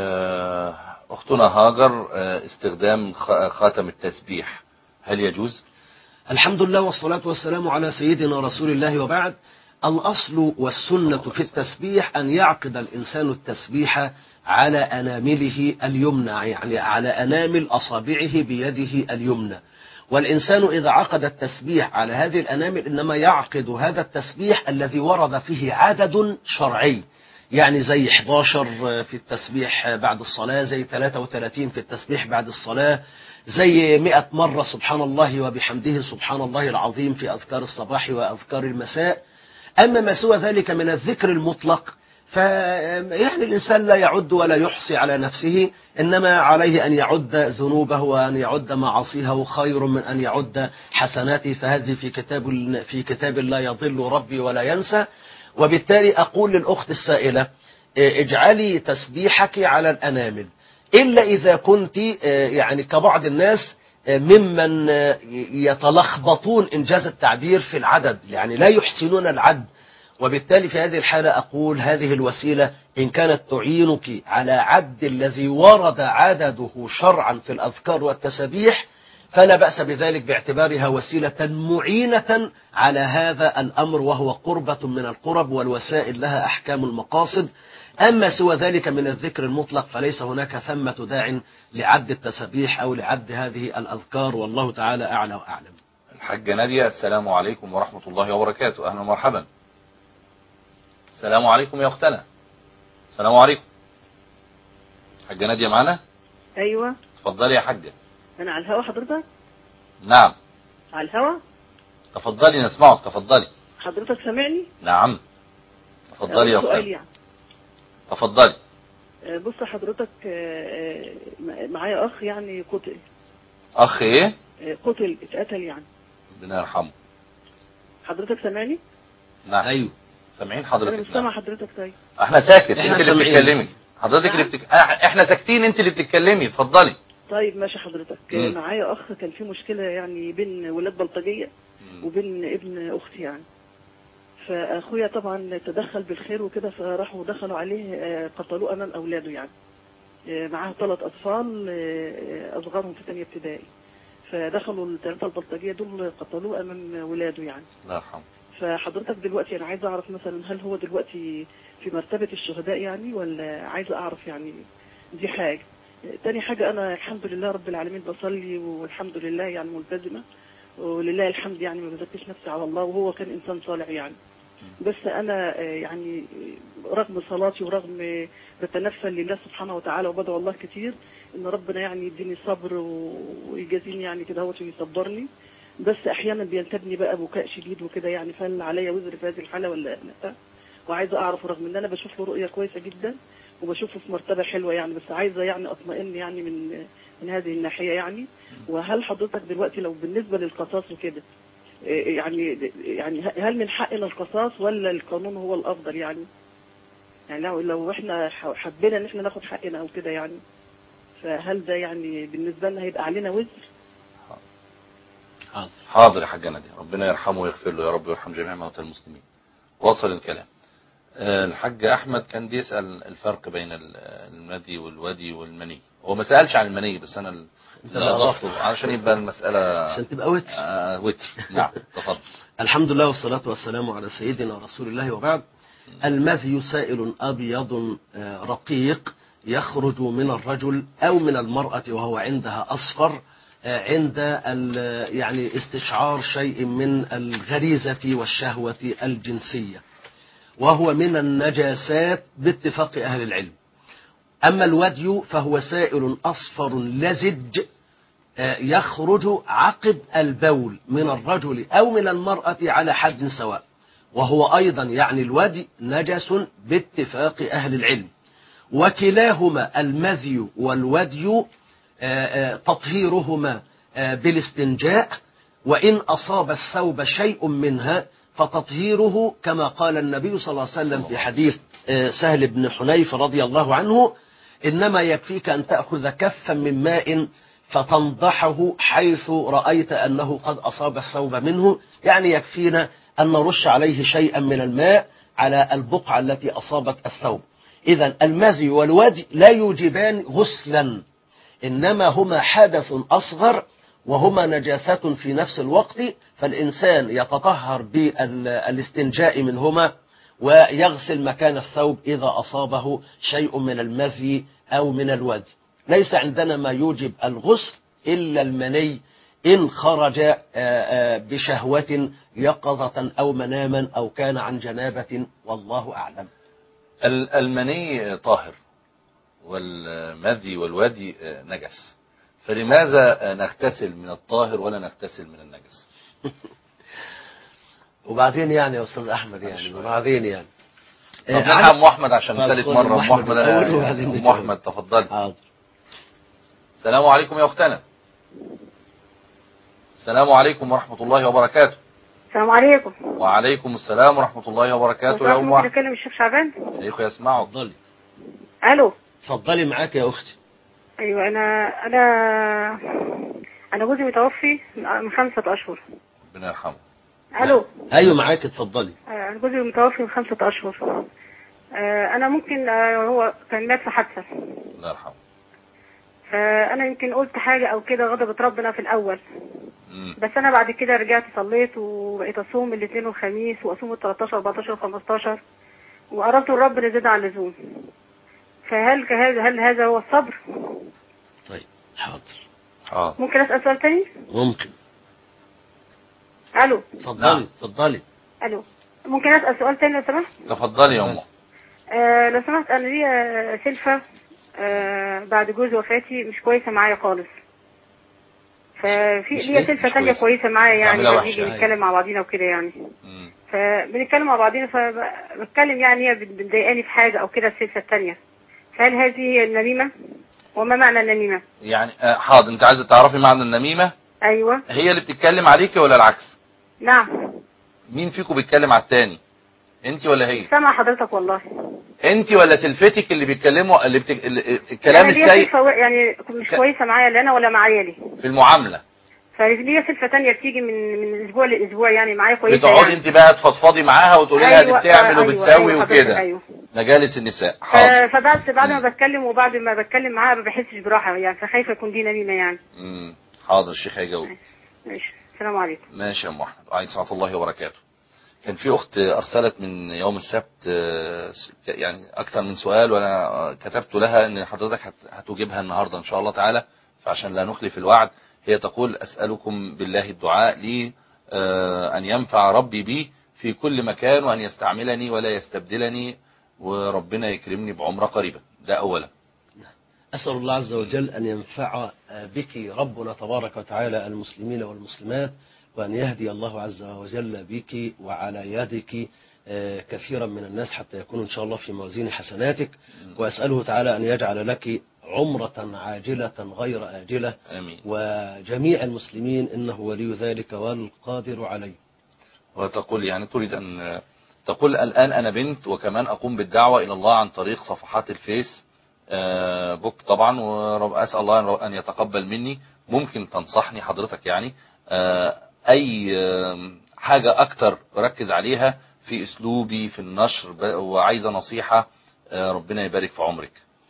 أختنا هاجر، استخدام خاتم التسبيح هل يجوز؟ الحمد لله والصلاة والسلام على سيدنا رسول الله وبعد. الأصل والسنة في التسبيح أن يعقد الإنسان التسبيح على أنامله اليمنى، يعني على أنامل أصابعه بيده اليمنى. والإنسان إذا عقد التسبيح على هذه الأنامل إنما يعقد هذا التسبيح الذي ورد فيه عدد شرعي، يعني زي إحدى عشر في التسبيح بعد الصلاة، زي ثلاثة وثلاثين في التسبيح بعد الصلاة، زي مئة مرة سبحان الله وبحمده سبحان الله العظيم في أذكار الصباح وأذكار المساء. أما ما سوى ذلك من الذكر المطلق فيعني الإنسان لا يعد ولا يحصي على نفسه، إنما عليه أن يعد ذنوبه وأن يعد معاصيه خير من أن يعد حسناته، فهذه في كتاب في كتاب لا يضل ربي ولا ينسى. وبالتالي أقول للأخت السائلة اجعلي تسبيحك على الأنامل، إلا إذا كنت يعني كبعض الناس ممن يتلخبطون إنجاز التعبير في العدد، يعني لا يحسنون العد. وبالتالي في هذه الحالة أقول هذه الوسيلة إن كانت تعينك على عد الذي ورد عدده شرعا في الأذكار والتسبيح فلا بأس بذلك، باعتبارها وسيلة معينة على هذا الأمر، وهو قربة من القرب، والوسائل لها أحكام المقاصد. أما سوى ذلك من الذكر المطلق فليس هناك ثمة داع لعد التسبيح أو لعد هذه الأذكار، والله تعالى أعلى وأعلم. الحاجة نادية، السلام عليكم ورحمة الله وبركاته. أهلا ومرحبا. السلام عليكم يا أختنا. السلام عليكم. حاجة نادية معنا؟ أيوة. تفضلي يا حاجة. أنا على الهوا حضرتك؟ نعم. على الهوا؟ تفضلي نسمعك، تفضلي. حضرتك سامعني؟ نعم. تفضلي يا أختنا. يعني. تفضلي. بص حضرتك، معايا أخ يعني قتل. أخ إيه؟ قتل، اتقتل يعني. ربنا يرحمه. حضرتك سامعني؟ نعم. أيوه سامعين حضرتك. أنا مش سامع حضرتك. طيب احنا ساكت، انت اللي بتتكلمي حضرتك. اللي بتك... احنا ساكتين، انت اللي بتتكلمي، اتفضلي. طيب ماشي حضرتك. مم. معايا اخ كان في مشكله يعني بين ولاد بلطجيه وبين ابن اختي يعني، فاخويا طبعا تدخل بالخير وكده، فراحوا دخلوا عليه قتلوه امام اولاده يعني. معاه ثلاث اطفال اصغرهم في ثانيه ابتدائي، فدخلوا الثلاثه البلطجيه دول قتلوه امام ولاده يعني. الله يرحمه. فحضرتك دلوقتي انا عايزه اعرف مثلا هل هو دلوقتي في مرتبه الشهداء يعني، ولا عايزه اعرف يعني. دي حاجه. تاني حاجه، انا الحمد لله رب العالمين بصلي والحمد لله يعني ملتزمه ولله الحمد يعني ما بزكيش نفسي على الله، وهو كان انسان صالح يعني. بس انا يعني رغم صلاتي ورغم بتنفل لله سبحانه وتعالى وبدعو الله كتير ان ربنا يعني يديني صبر ويجازيني يعني كده هو ويصبرني، بس احيانا بينتابني بقى بكاء شديد وكده يعني. فهل عليا وزر في هذه الحاله ولا لا؟ وعايزه اعرف، رغم ان انا بشوف له رؤيه كويسه جدا وبشوفه في مرتبه حلوه يعني، بس عايزه يعني اطمئن يعني من من هذه الناحيه يعني. وهل حضرتك دلوقتي لو بالنسبه للقصاص وكده يعني يعني هل من حقنا القصاص ولا القانون هو الافضل يعني؟ يعني لو لو احنا حبينا ان احنا ناخد حقنا او كده يعني، فهل ده يعني بالنسبه لنا هيبقى علينا وزر؟ حاضر حاضر يا حاجه ناديه، ربنا يرحمه ويغفر له يا رب ويرحم جميع موتى المسلمين. وصل الكلام. الحاج احمد كان بيسال الفرق بين المدي والودي والمني. هو ما سالش عن المني بس انا اللي اضفته عشان يبقى المساله عشان تبقى وتر. آه وتر. نعم تفضل. الحمد لله والصلاه والسلام على سيدنا رسول الله وبعد. المذي سائل ابيض رقيق يخرج من الرجل او من المراه وهو عندها اصفر عند يعني استشعار شيء من الغريزه والشهوه الجنسيه، وهو من النجاسات باتفاق أهل العلم. أما الودي فهو سائل أصفر لزج يخرج عقب البول من الرجل أو من المرأة على حد سواء، وهو أيضا يعني الودي نجس باتفاق أهل العلم. وكلاهما المذي والودي تطهيرهما بالاستنجاء، وإن أصاب الثوب شيء منها فتطهيره كما قال النبي صلى الله عليه وسلم في حديث سهل بن حنيف رضي الله عنه: إنما يكفيك أن تأخذ كفا من ماء فتنضحه حيث رأيت أنه قد أصاب الثوب منه، يعني يكفينا أن نرش عليه شيئا من الماء على البقعة التي أصابت الثوب. إذن المذي والودي لا يوجبان غسلا، إنما هما حدث أصغر وهما نجاسات في نفس الوقت، فالإنسان يتطهر بالاستنجاء منهما ويغسل مكان الثوب إذا أصابه شيء من المذي أو من الودي. ليس عندنا ما يوجب الغسل إلا المني إن خرج بشهوة يقظة أو مناما أو كان عن جنابة، والله أعلم. المني طاهر والمذي والودي نجس، فلماذا نغتسل من الطاهر ولا نغتسل من النجس؟ وبعدين يعني يا أستاذ أحمد يعني وبعدين يعني طب نلحق أم أحمد عشان ثالث مرة. أم أحمد أم أحمد تفضل. حاضر. السلام عليكم يا أختنا. السلام عليكم ورحمة الله وبركاته. السلام عليكم. وعليكم السلام ورحمة الله وبركاته يا أم أحمد. ممكن أكلم الشيخ شعبان؟ شيخ يسمعه. اتفضلي. ألو. اتفضلي معاك يا أختي. أيوة أنا أنا أنا جوزي متوفي من خمسة أشهر. ربنا يرحمه. ألو. أيوة معاك اتفضلي. أنا جوزي متوفي من خمسة أشهر. أنا ممكن هو كان مات في حادثة. الله يرحمه. فأنا يمكن قلت حاجة أو كده غضبت ربنا في الأول. مم. بس أنا بعد كده رجعت صليت وبقيت أصوم الاثنين والخميس وأصوم الثلاثة أربعتاشر وخمستاشر وقربت الرب لزيادة عن اللزوم. فهل هذا هل هذا هو الصبر؟ طيب حاضر. حاضر. ممكن أسأل سؤال تاني؟ ممكن. ألو. اتفضلي اتفضلي. ألو. ممكن أسأل سؤال تاني لو سمحت؟ تفضلي يا أم. آه لو سمحت أنا ليا سلفة آه بعد جوز وفاتي مش كويسة معايا خالص. ففي ليا سلفة تانية كويسة معايا يعني بنيجي نتكلم مع بعضينا وكده يعني. مم. فبنتكلم مع بعضينا فبتكلم يعني هي بتضايقاني في حاجة أو كده السلفة التانية. فهل هذه هي النميمة؟ وما معنى النميمة؟ يعني حاضر، انت عايزه تعرفي معنى النميمة؟ ايوه. هي اللي بتتكلم عليكي ولا العكس؟ نعم. مين فيكم بيتكلم على التاني؟ انت ولا هي؟ سامع حضرتك والله. انت ولا تلفتك اللي بيتكلموا اللي بتك... الكلام السيء يعني مش ك... كويسه معايا لا انا ولا مع عيالي في المعامله. فليا سلفه ثانيه بتيجي من من اسبوع لاسبوع يعني معايا كويسه. بتقعدي يعني. انت بقى تفضفضي معاها وتقولي لها أيوة دي بتعمل أيوة وبتسوي أيوة وكده. أيوة. مجالس النساء. حاضر. فبعد بعد ما بتكلم وبعد ما بتكلم معاها ما بحسش براحه يعني، فخايفه يكون دي نميمه يعني. امم حاضر الشيخ هيجاوب. ماشي. السلام عليكم. ماشي يا ام احمد. وعليكم ورحمه الله وبركاته. كان في اخت ارسلت من يوم السبت يعني اكثر من سؤال وانا كتبت لها ان حضرتك هتجيبها النهارده ان شاء الله تعالى، فعشان لا نخلف الوعد. هي تقول: اسالكم بالله الدعاء لي ان ينفع ربي بي في كل مكان وان يستعملني ولا يستبدلني وربنا يكرمني بعمره قريبه. ده اولا. أسأل الله عز وجل أن ينفع بك ربنا تبارك وتعالى المسلمين والمسلمات، وأن يهدي الله عز وجل بك وعلى يدك كثيرا من الناس حتى يكونوا إن شاء الله في موازين حسناتك، وأسأله تعالى أن يجعل لك عمرة عاجلة غير آجلة. آمين. وجميع المسلمين إنه ولي ذلك والقادر عليه. وتقول يعني تريد أن تقول الآن أنا بنت وكمان أقوم بالدعوة إلى الله عن طريق صفحات الفيس بوك طبعا، وأسأل الله أن يتقبل مني. ممكن تنصحني حضرتك يعني أي حاجة أكتر ركز عليها في أسلوبي في النشر، وعايزة نصيحة، ربنا يبارك في عمرك.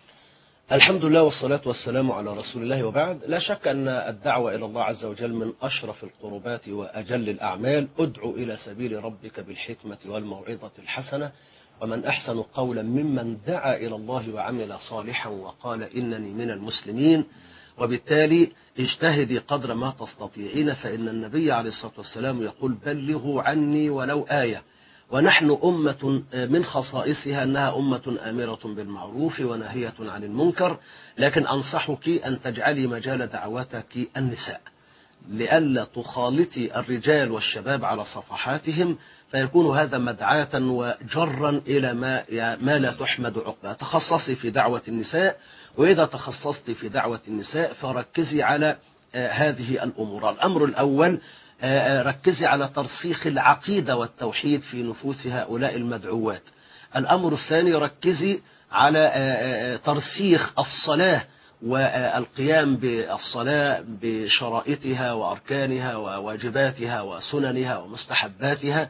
الحمد لله والصلاة والسلام على رسول الله، وبعد. لا شك أن الدعوة إلى الله عز وجل من أشرف القربات وأجل الأعمال. ادعو إلى سبيل ربك بالحكمة والموعظة الحسنة، ومن أحسن قولا ممن دعا إلى الله وعمل صالحا وقال إنني من المسلمين. وبالتالي اجتهدي قدر ما تستطيعين، فإن النبي عليه الصلاة والسلام يقول بلغوا عني ولو آية. ونحن أمة من خصائصها أنها أمة آمرة بالمعروف وناهية عن المنكر، لكن أنصحك أن تجعلي مجال دعوتك النساء، لئلا تخالطي الرجال والشباب على صفحاتهم فيكون هذا مدعاة وجرا إلى ما ما لا تحمد عقباه. تخصصي في دعوة النساء، وإذا تخصصت في دعوة النساء فركزي على هذه الأمور. الأمر الأول، ركزي على ترسيخ العقيدة والتوحيد في نفوس هؤلاء المدعوات. الأمر الثاني، ركزي على ترسيخ الصلاة والقيام بالصلاة بشرائطها وأركانها وواجباتها وسننها ومستحباتها،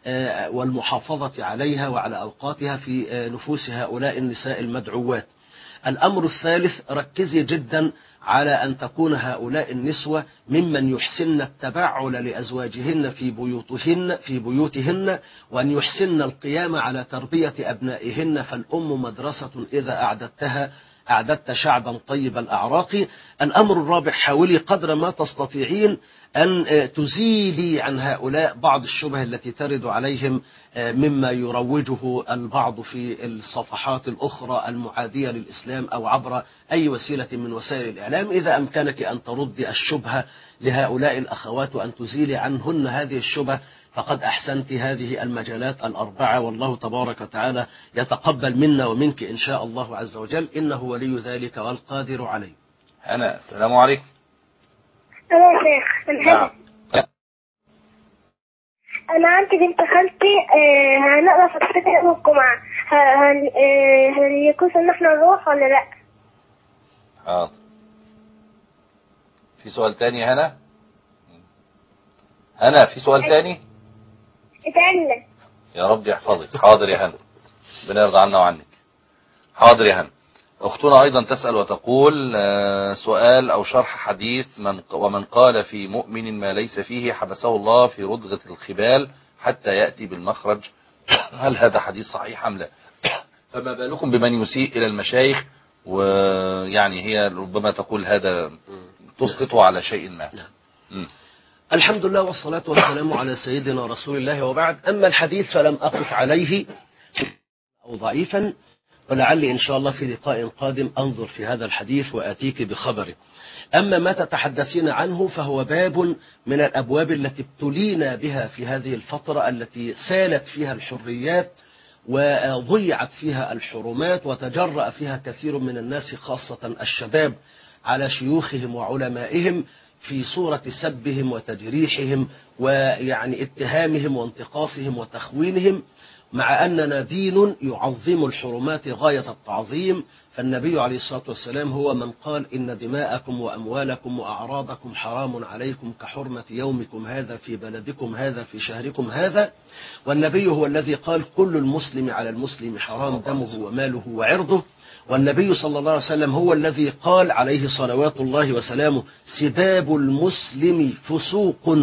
والمحافظة عليها وعلى أوقاتها في نفوس هؤلاء النساء المدعوات. الأمر الثالث، ركزي جدا على أن تكون هؤلاء النسوة ممن يحسن التبعل لأزواجهن في بيوتهن في بيوتهن وأن يحسن القيام على تربية أبنائهن، فالأم مدرسة إذا أعددتها أعددت شعبا طيب الأعراق. الأمر الرابع، حاولي قدر ما تستطيعين أن تزيلي عن هؤلاء بعض الشبه التي ترد عليهم مما يروجه البعض في الصفحات الأخرى المعادية للإسلام أو عبر أي وسيلة من وسائل الإعلام. إذا أمكنك أن تردي الشبهة لهؤلاء الأخوات وأن تزيلي عنهن هذه الشبهة فقد أحسنت هذه المجالات الأربعة، والله تبارك وتعالى يتقبل منا ومنك إن شاء الله عز وجل، إنه ولي ذلك والقادر عليه. أنا السلام عليكم. أنا شيخ. نعم. أنا عندي بنت خالتي هنقرأ فتحة يوم الجمعة، هل يجوز إن احنا نروح ولا لأ؟ حاضر. في سؤال تاني هنا؟ هنا في سؤال تاني؟ اتعلم. يا رب يحفظك. حاضر يا هنا، ربنا يرضى عنا وعنك. حاضر يا هنا. أختنا أيضا تسأل وتقول سؤال أو شرح حديث من ومن قال في مؤمن ما ليس فيه حبسه الله في ردغة الخبال حتى يأتي بالمخرج، هل هذا حديث صحيح أم لا؟ فما بالكم بمن يسيء إلى المشايخ، ويعني هي ربما تقول هذا تسقطه على شيء ما. م. الحمد لله والصلاة والسلام على سيدنا رسول الله، وبعد. أما الحديث فلم أقف عليه أو ضعيفا، ولعلي إن شاء الله في لقاء قادم أنظر في هذا الحديث وآتيك بخبره. أما ما تتحدثين عنه فهو باب من الأبواب التي ابتلينا بها في هذه الفترة التي سالت فيها الحريات وضيعت فيها الحرمات، وتجرأ فيها كثير من الناس خاصة الشباب على شيوخهم وعلمائهم في صورة سبهم وتجريحهم ويعني اتهامهم وانتقاصهم وتخوينهم، مع أننا دين يعظم الحرمات غاية التعظيم. فالنبي عليه الصلاة والسلام هو من قال إن دماءكم وأموالكم وأعراضكم حرام عليكم كحرمة يومكم هذا في بلدكم هذا في شهركم هذا. والنبي هو الذي قال كل المسلم على المسلم حرام دمه وماله وعرضه. والنبي صلى الله عليه وسلم هو الذي قال عليه صلوات الله وسلامه سباب المسلم فسوق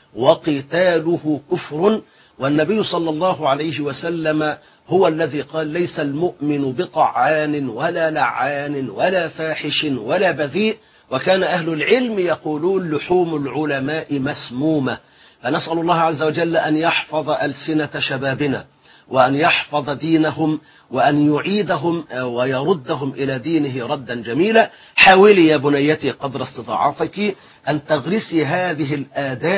وقتاله كفر. والنبي صلى الله عليه وسلم هو الذي قال ليس المؤمن بطعان ولا لعان ولا فاحش ولا بذيء. وكان أهل العلم يقولون لحوم العلماء مسمومة. فنسأل الله عز وجل أن يحفظ ألسنة شبابنا وأن يحفظ دينهم وأن يعيدهم ويردهم إلى دينه ردا جميلا. حاولي يا بنيتي قدر استطاعتك أن تغرسي هذه الآداب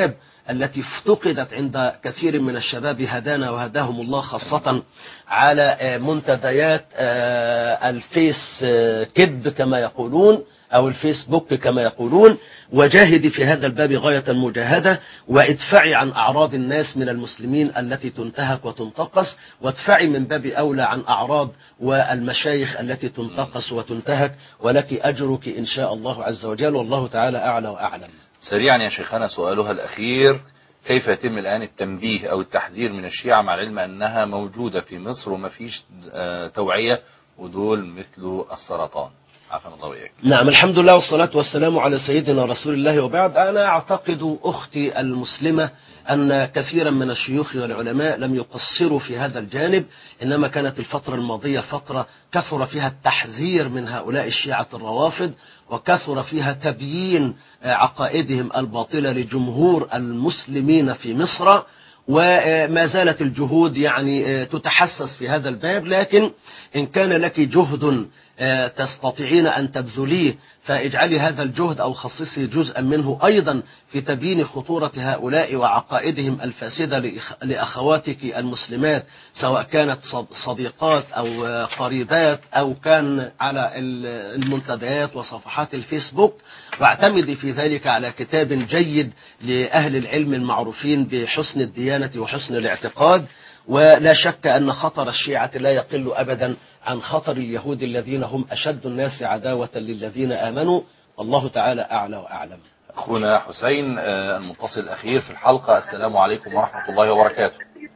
التي افتقدت عند كثير من الشباب هدانا وهداهم الله، خاصة على منتديات الفيس كيب كما يقولون أو الفيسبوك كما يقولون. وجاهدي في هذا الباب غاية المجاهدة، وادفعي عن أعراض الناس من المسلمين التي تنتهك وتنتقص، وادفعي من باب أولى عن أعراض والمشايخ التي تنتقص وتنتهك، ولك أجرك إن شاء الله عز وجل، والله تعالى أعلى وأعلم. سريعا يا شيخنا سؤالها الأخير: كيف يتم الآن التنبيه أو التحذير من الشيعة مع العلم أنها موجودة في مصر وما فيش توعية ودول مثل السرطان؟ عافانا الله وإياك. نعم، الحمد لله والصلاة والسلام على سيدنا رسول الله، وبعد. أنا أعتقد أختي المسلمة أن كثيرا من الشيوخ والعلماء لم يقصروا في هذا الجانب، إنما كانت الفترة الماضية فترة كثر فيها التحذير من هؤلاء الشيعة الروافض، وكثر فيها تبيين عقائدهم الباطلة لجمهور المسلمين في مصر، وما زالت الجهود يعني تتحسس في هذا الباب. لكن إن كان لك جهد تستطيعين أن تبذليه فاجعلي هذا الجهد أو خصصي جزءا منه أيضا في تبيين خطورة هؤلاء وعقائدهم الفاسدة لأخواتك المسلمات، سواء كانت صديقات أو قريبات أو كان على المنتديات وصفحات الفيسبوك. واعتمدي في ذلك على كتاب جيد لأهل العلم المعروفين بحسن الديانة وحسن الاعتقاد. ولا شك أن خطر الشيعة لا يقل أبدا عن خطر اليهود الذين هم أشد الناس عداوة للذين آمنوا، والله تعالى أعلى وأعلم. أخونا حسين المتصل الأخير في الحلقة: السلام عليكم ورحمة الله وبركاته.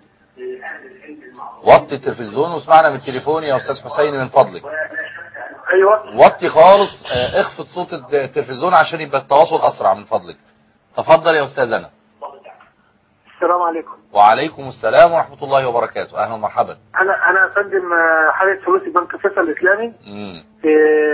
وطي التلفزيون واسمعنا من التليفون يا أستاذ حسين من فضلك. أيوة وطي خالص، اخفض صوت التلفزيون عشان يبقى التواصل أسرع من فضلك. تفضل يا أستاذنا. السلام عليكم. وعليكم السلام ورحمة الله وبركاته. أهلا ومرحبا. أنا أنا يا فندم حالة فلوسي بنك فيصل الإسلامي امم في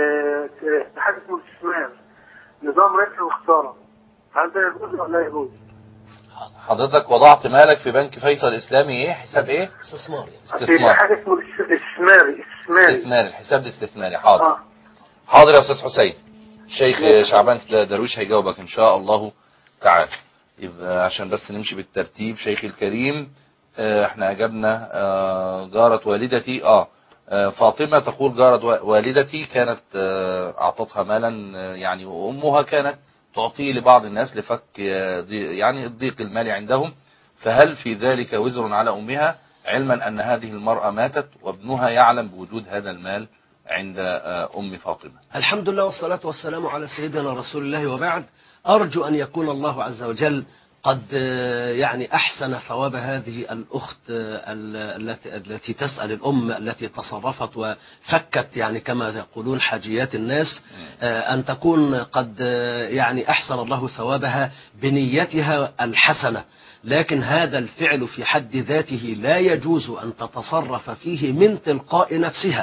في حاجة اسمه الاستثمار، نظام ربح وخسارة، هل ده يجوز ولا لا يجوز؟ حضرتك وضعت مالك في بنك فيصل الإسلامي إيه؟ حساب إيه؟ استثماري. استثمار. حاجة اسمه استثماري استثماري استثماري الحساب الاستثماري. حاضر. آه. حاضر يا أستاذ حسين. شيخ شعبان درويش هيجاوبك إن شاء الله تعالى. يبقى عشان بس نمشي بالترتيب، شيخي الكريم احنا اجبنا جارة والدتي اه فاطمة تقول جارة والدتي كانت اعطتها مالا يعني، وامها كانت تعطيه لبعض الناس لفك يعني الضيق المالي عندهم، فهل في ذلك وزر على امها علما ان هذه المرأة ماتت وابنها يعلم بوجود هذا المال عند ام فاطمة؟ الحمد لله والصلاة والسلام على سيدنا رسول الله، وبعد. أرجو أن يكون الله عز وجل قد يعني أحسن ثواب هذه الأخت التي التي تسأل الأم التي تصرفت وفكت يعني كما يقولون حاجيات الناس، أن تكون قد يعني أحسن الله ثوابها بنيتها الحسنة. لكن هذا الفعل في حد ذاته لا يجوز أن تتصرف فيه من تلقاء نفسها،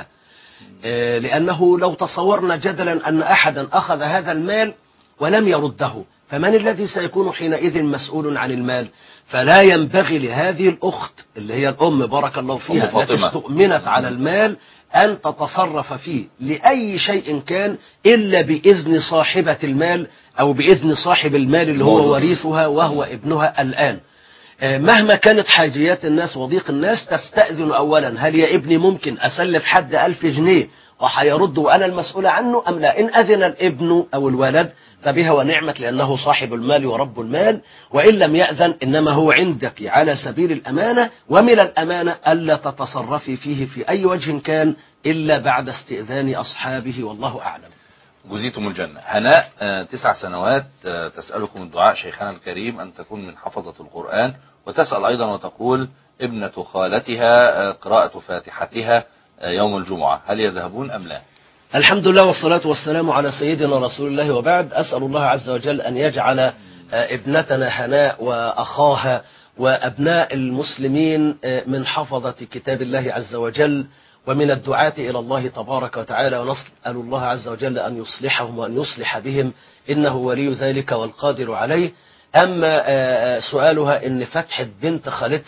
لأنه لو تصورنا جدلا أن أحدا أخذ هذا المال ولم يرده، فمن الذي سيكون حينئذ مسؤول عن المال؟ فلا ينبغي لهذه الأخت اللي هي الأم بارك الله فيها التي استؤمنت على المال أن تتصرف فيه لأي شيء كان إلا بإذن صاحبة المال أو بإذن صاحب المال اللي هو وريثها وهو ابنها الآن. مهما كانت حاجيات الناس وضيق الناس تستأذن أولا: هل يا ابني ممكن أسلف حد ألف جنيه وحيرد وأنا المسؤول عنه أم لا؟ إن أذن الابن أو الولد فبها ونعمت لأنه صاحب المال ورب المال، وإن لم يأذن إنما هو عندك على سبيل الأمانة، ومن الأمانة ألا تتصرفي فيه في أي وجه كان إلا بعد استئذان أصحابه، والله أعلم. جزيتم الجنة. هناء تسع سنوات تسألكم الدعاء شيخنا الكريم أن تكون من حفظة القرآن، وتسأل أيضا وتقول ابنة خالتها قراءة فاتحتها يوم الجمعة، هل يذهبون أم لا؟ الحمد لله والصلاة والسلام على سيدنا رسول الله، وبعد. أسأل الله عز وجل أن يجعل ابنتنا هناء وأخاها وأبناء المسلمين من حفظة كتاب الله عز وجل ومن الدعاة إلى الله تبارك وتعالى، ونسأل الله عز وجل أن يصلحهم وأن يصلح بهم، إنه ولي ذلك والقادر عليه. أما سؤالها إن فتحة بنت خالتها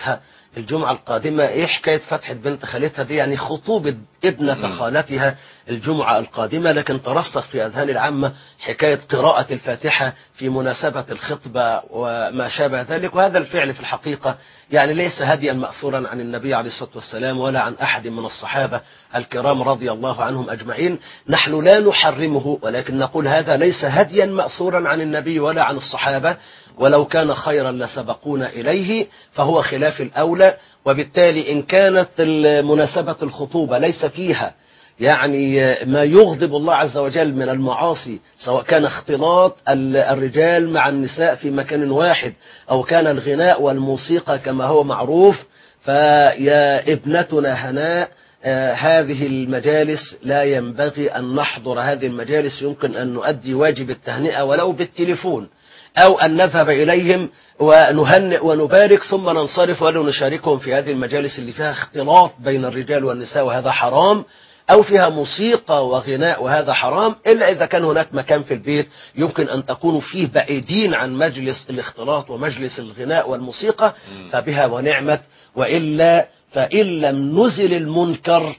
الجمعة القادمة. ايه حكاية فتحة بنت خالتها دي؟ يعني خطوبة ابنة مم. خالتها الجمعة القادمة، لكن ترسخ في أذهان العامة حكاية قراءة الفاتحة في مناسبة الخطبة وما شابه ذلك. وهذا الفعل في الحقيقة يعني ليس هديا مأثورا عن النبي عليه الصلاة والسلام ولا عن أحد من الصحابة الكرام رضي الله عنهم أجمعين. نحن لا نحرمه، ولكن نقول هذا ليس هديا مأثورا عن النبي ولا عن الصحابة، ولو كان خيرا لسبقونا إليه، فهو خلاف الأولى. وبالتالي إن كانت مناسبة الخطوبة ليس فيها يعني ما يغضب الله عز وجل من المعاصي، سواء كان اختلاط الرجال مع النساء في مكان واحد، أو كان الغناء والموسيقى كما هو معروف، فيا ابنتنا هناء آه هذه المجالس لا ينبغي أن نحضر هذه المجالس. يمكن أن نؤدي واجب التهنئة ولو بالتليفون، أو أن نذهب إليهم ونهنئ ونبارك ثم ننصرف ولا نشاركهم في هذه المجالس اللي فيها اختلاط بين الرجال والنساء، وهذا حرام، أو فيها موسيقى وغناء وهذا حرام، إلا إذا كان هناك مكان في البيت يمكن أن تكونوا فيه بعيدين عن مجلس الاختلاط ومجلس الغناء والموسيقى، فبها ونعمت. وإلا فإن لم نزل المنكر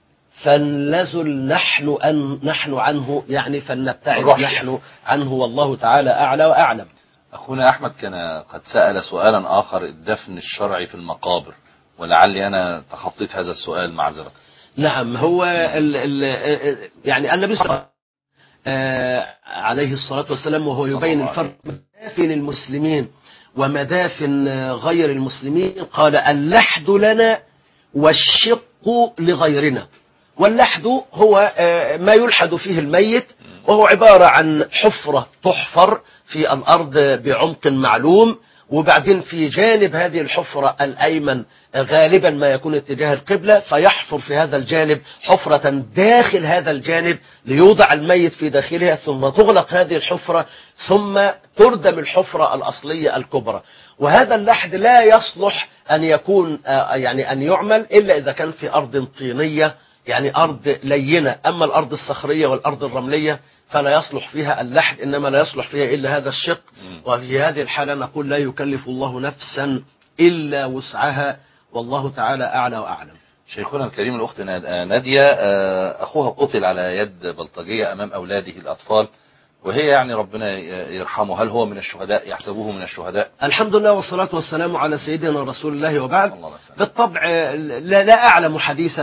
فلنزل نحن أن نحن عنه، يعني فلنبتعد نحن عنه، والله تعالى أعلى وأعلم. أخونا أحمد كان قد سأل سؤالا آخر: الدفن الشرعي في المقابر، ولعلي أنا تخطيت هذا السؤال معذرة. نعم، هو ال ال يعني النبي صلى الله عليه الصلاة والسلام وهو يبين الفرق بين مدافن المسلمين ومدافن غير المسلمين قال: اللحد لنا والشق لغيرنا. واللحد هو ما يلحد فيه الميت، وهو عبارة عن حفرة تحفر في الأرض بعمق معلوم، وبعدين في جانب هذه الحفرة الأيمن غالبا ما يكون اتجاه القبلة، فيحفر في هذا الجانب حفرة داخل هذا الجانب ليوضع الميت في داخلها، ثم تغلق هذه الحفرة، ثم تردم الحفرة الأصلية الكبرى. وهذا اللحد لا يصلح أن يكون يعني أن يعمل إلا إذا كان في أرض طينية، يعني أرض لينة. أما الأرض الصخرية والأرض الرملية فلا يصلح فيها اللحد، إنما لا يصلح فيها إلا هذا الشق. وفي هذه الحالة نقول: لا يكلف الله نفسا إلا وسعها، والله تعالى أعلى وأعلم. شيخنا الكريم، الأخت نادية أخوها قتل على يد بلطجية أمام أولاده الأطفال، وهي يعني ربنا يرحمه، هل هو من الشهداء؟ يحسبوه من الشهداء؟ الحمد لله والصلاة والسلام على سيدنا رسول الله، وبعد. بالطبع لا, لا أعلم حديثا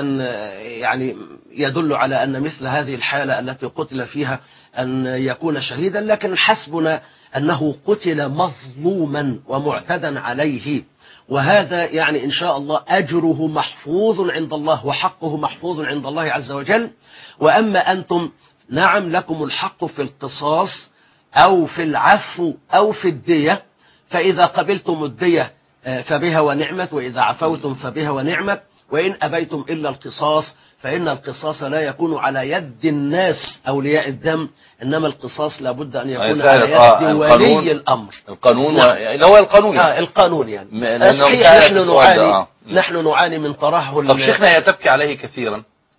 يعني يدل على أن مثل هذه الحالة التي قتل فيها أن يكون شهيدا، لكن حسبنا أنه قتل مظلوما ومعتدا عليه، وهذا يعني إن شاء الله أجره محفوظ عند الله وحقه محفوظ عند الله عز وجل. وأما أنتم، نعم لكم الحق في القصاص أو في العفو أو في الدية، فإذا قبلتم الدية فبها ونعمت، وإذا عفوتم فبها ونعمت، وإن أبيتم إلا القصاص فإن القصاص لا يكون على يد الناس أولياء الدم، إنما القصاص لابد أن يكون على يد ولي الأمر. القانون اللي هو القانون يعني. آه القانون يعني صحيح. نحن نعاني نحن نعاني من ترهل. طب شيخنا، تبكي عليه كثيرا؟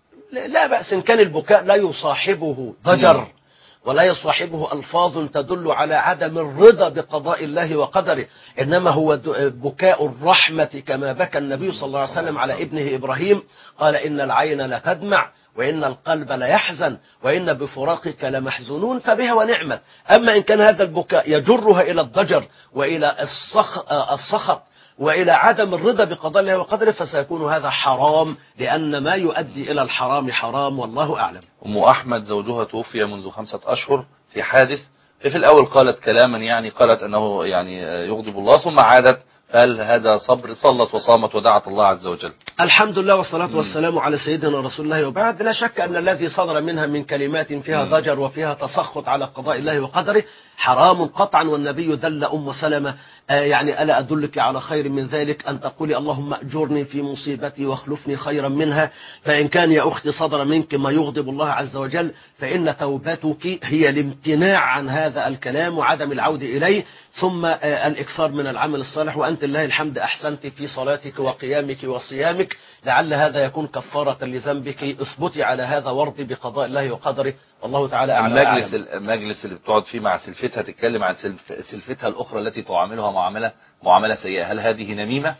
لا بأس إن كان البكاء لا يصاحبه ضجر ولا يصاحبه ألفاظ تدل على عدم الرضا بقضاء الله وقدره، إنما هو بكاء الرحمة كما بكى النبي صلى الله عليه وسلم على ابنه إبراهيم، قال: إن العين لتدمع وإن القلب ليحزن وإن بفراقك لمحزونون، فبها ونعمت. أما إن كان هذا البكاء يجرها إلى الضجر وإلى السخط وإلى عدم الرضا بقضاء الله وقدره، فسيكون هذا حرام، لأن ما يؤدي إلى الحرام حرام، والله أعلم. أم أحمد زوجها توفي منذ خمسة أشهر في حادث، في الأول قالت كلاما يعني قالت أنه يعني يغضب الله، ثم عادت، فهل هذا صبر؟ صلت وصامت ودعت الله عز وجل. الحمد لله والصلاة والسلام على سيدنا رسول الله، وبعد. لا شك أن الذي صدر منها من كلمات فيها ضجر وفيها تسخط على قضاء الله وقدره حرام قطعا، والنبي دل أم سلمة آه يعني: ألا أدلك على خير من ذلك؟ أن تقولي: اللهم أجرني في مصيبتي واخلفني خيرا منها. فإن كان يا أختي صدر منك ما يغضب الله عز وجل، فإن توبتك هي الامتناع عن هذا الكلام وعدم العود إليه، ثم آه الإكثار من العمل الصالح. وأنت لله الحمد أحسنت في صلاتك وقيامك وصيامك، لعل هذا يكون كفارة لذنبك. اثبتي على هذا وارضي بقضاء الله وقدره، والله تعالى أعلم. المجلس المجلس اللي بتقعد فيه مع سلفتها تتكلم عن سلف سلفتها الأخرى التي تعاملها معاملة معاملة سيئة، هل هذه نميمة؟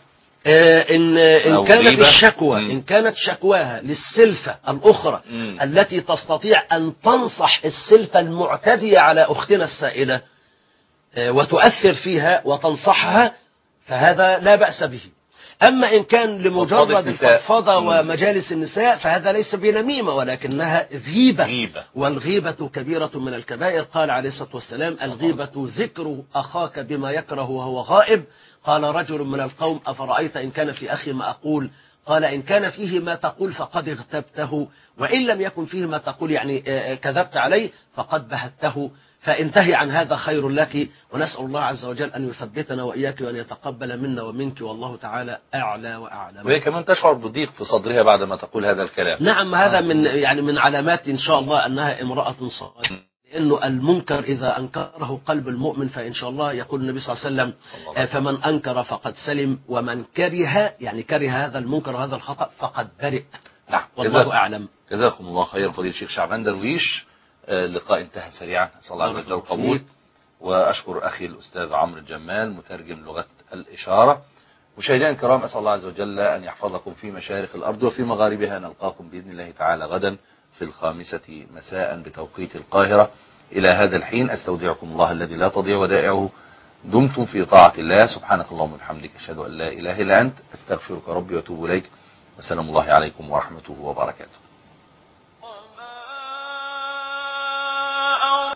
إن إن كانت غيبة. الشكوى مم. إن كانت شكواها للسلفة الأخرى مم. التي تستطيع أن تنصح السلفة المعتدية على أختنا السائلة آه، وتؤثر فيها وتنصحها، فهذا لا بأس به. أما إن كان فضفاضة لمجرد نساء. الفضفضة مم. ومجالس النساء فهذا ليس بنميمة ولكنها غيبة. غيبة. والغيبة كبيرة من الكبائر. قال عليه الصلاة والسلام: الغيبة ذكر أخاك بما يكره وهو غائب. قال رجل من القوم: أفرأيت إن كان في أخي ما أقول؟ قال: إن كان فيه ما تقول فقد اغتبته، وإن لم يكن فيه ما تقول يعني آه، كذبت عليه فقد بهته. فانتهي عن هذا خير لك. ونسأل الله عز وجل أن يثبتنا وإياك وأن يتقبل منا ومنك، والله تعالى أعلى وأعلم. وهي كمان تشعر بضيق في صدرها بعد ما تقول هذا الكلام. نعم، هذا من يعني من علامات إن شاء الله أنها امرأة صالحة، لأنه المنكر إذا أنكره قلب المؤمن فإن شاء الله يقول النبي صلى الله عليه وسلم: آه، فمن أنكر فقد سلم، ومن كره يعني كره هذا المنكر وهذا الخطأ فقد برئ. نعم. والله أعلم. جزاكم الله خير فضيلة الشيخ شعبان درويش. آه، اللقاء انتهى سريعا، نسأل الله عز وجل القبول. وأشكر أخي الأستاذ عمرو الجمال مترجم لغة الإشارة. مشاهدينا الكرام، أسأل الله عز وجل أن يحفظكم في مشارق الأرض وفي مغاربها. نلقاكم بإذن الله تعالى غدا في الخامسة مساء بتوقيت القاهرة. إلى هذا الحين أستودعكم الله الذي لا تضيع ودائعه. دمتم في طاعة الله. سبحانك اللهم وبحمدك، أشهد أن لا إله إلا أنت، أستغفرك ربي وأتوب إليك. وسلام الله عليكم ورحمته وبركاته.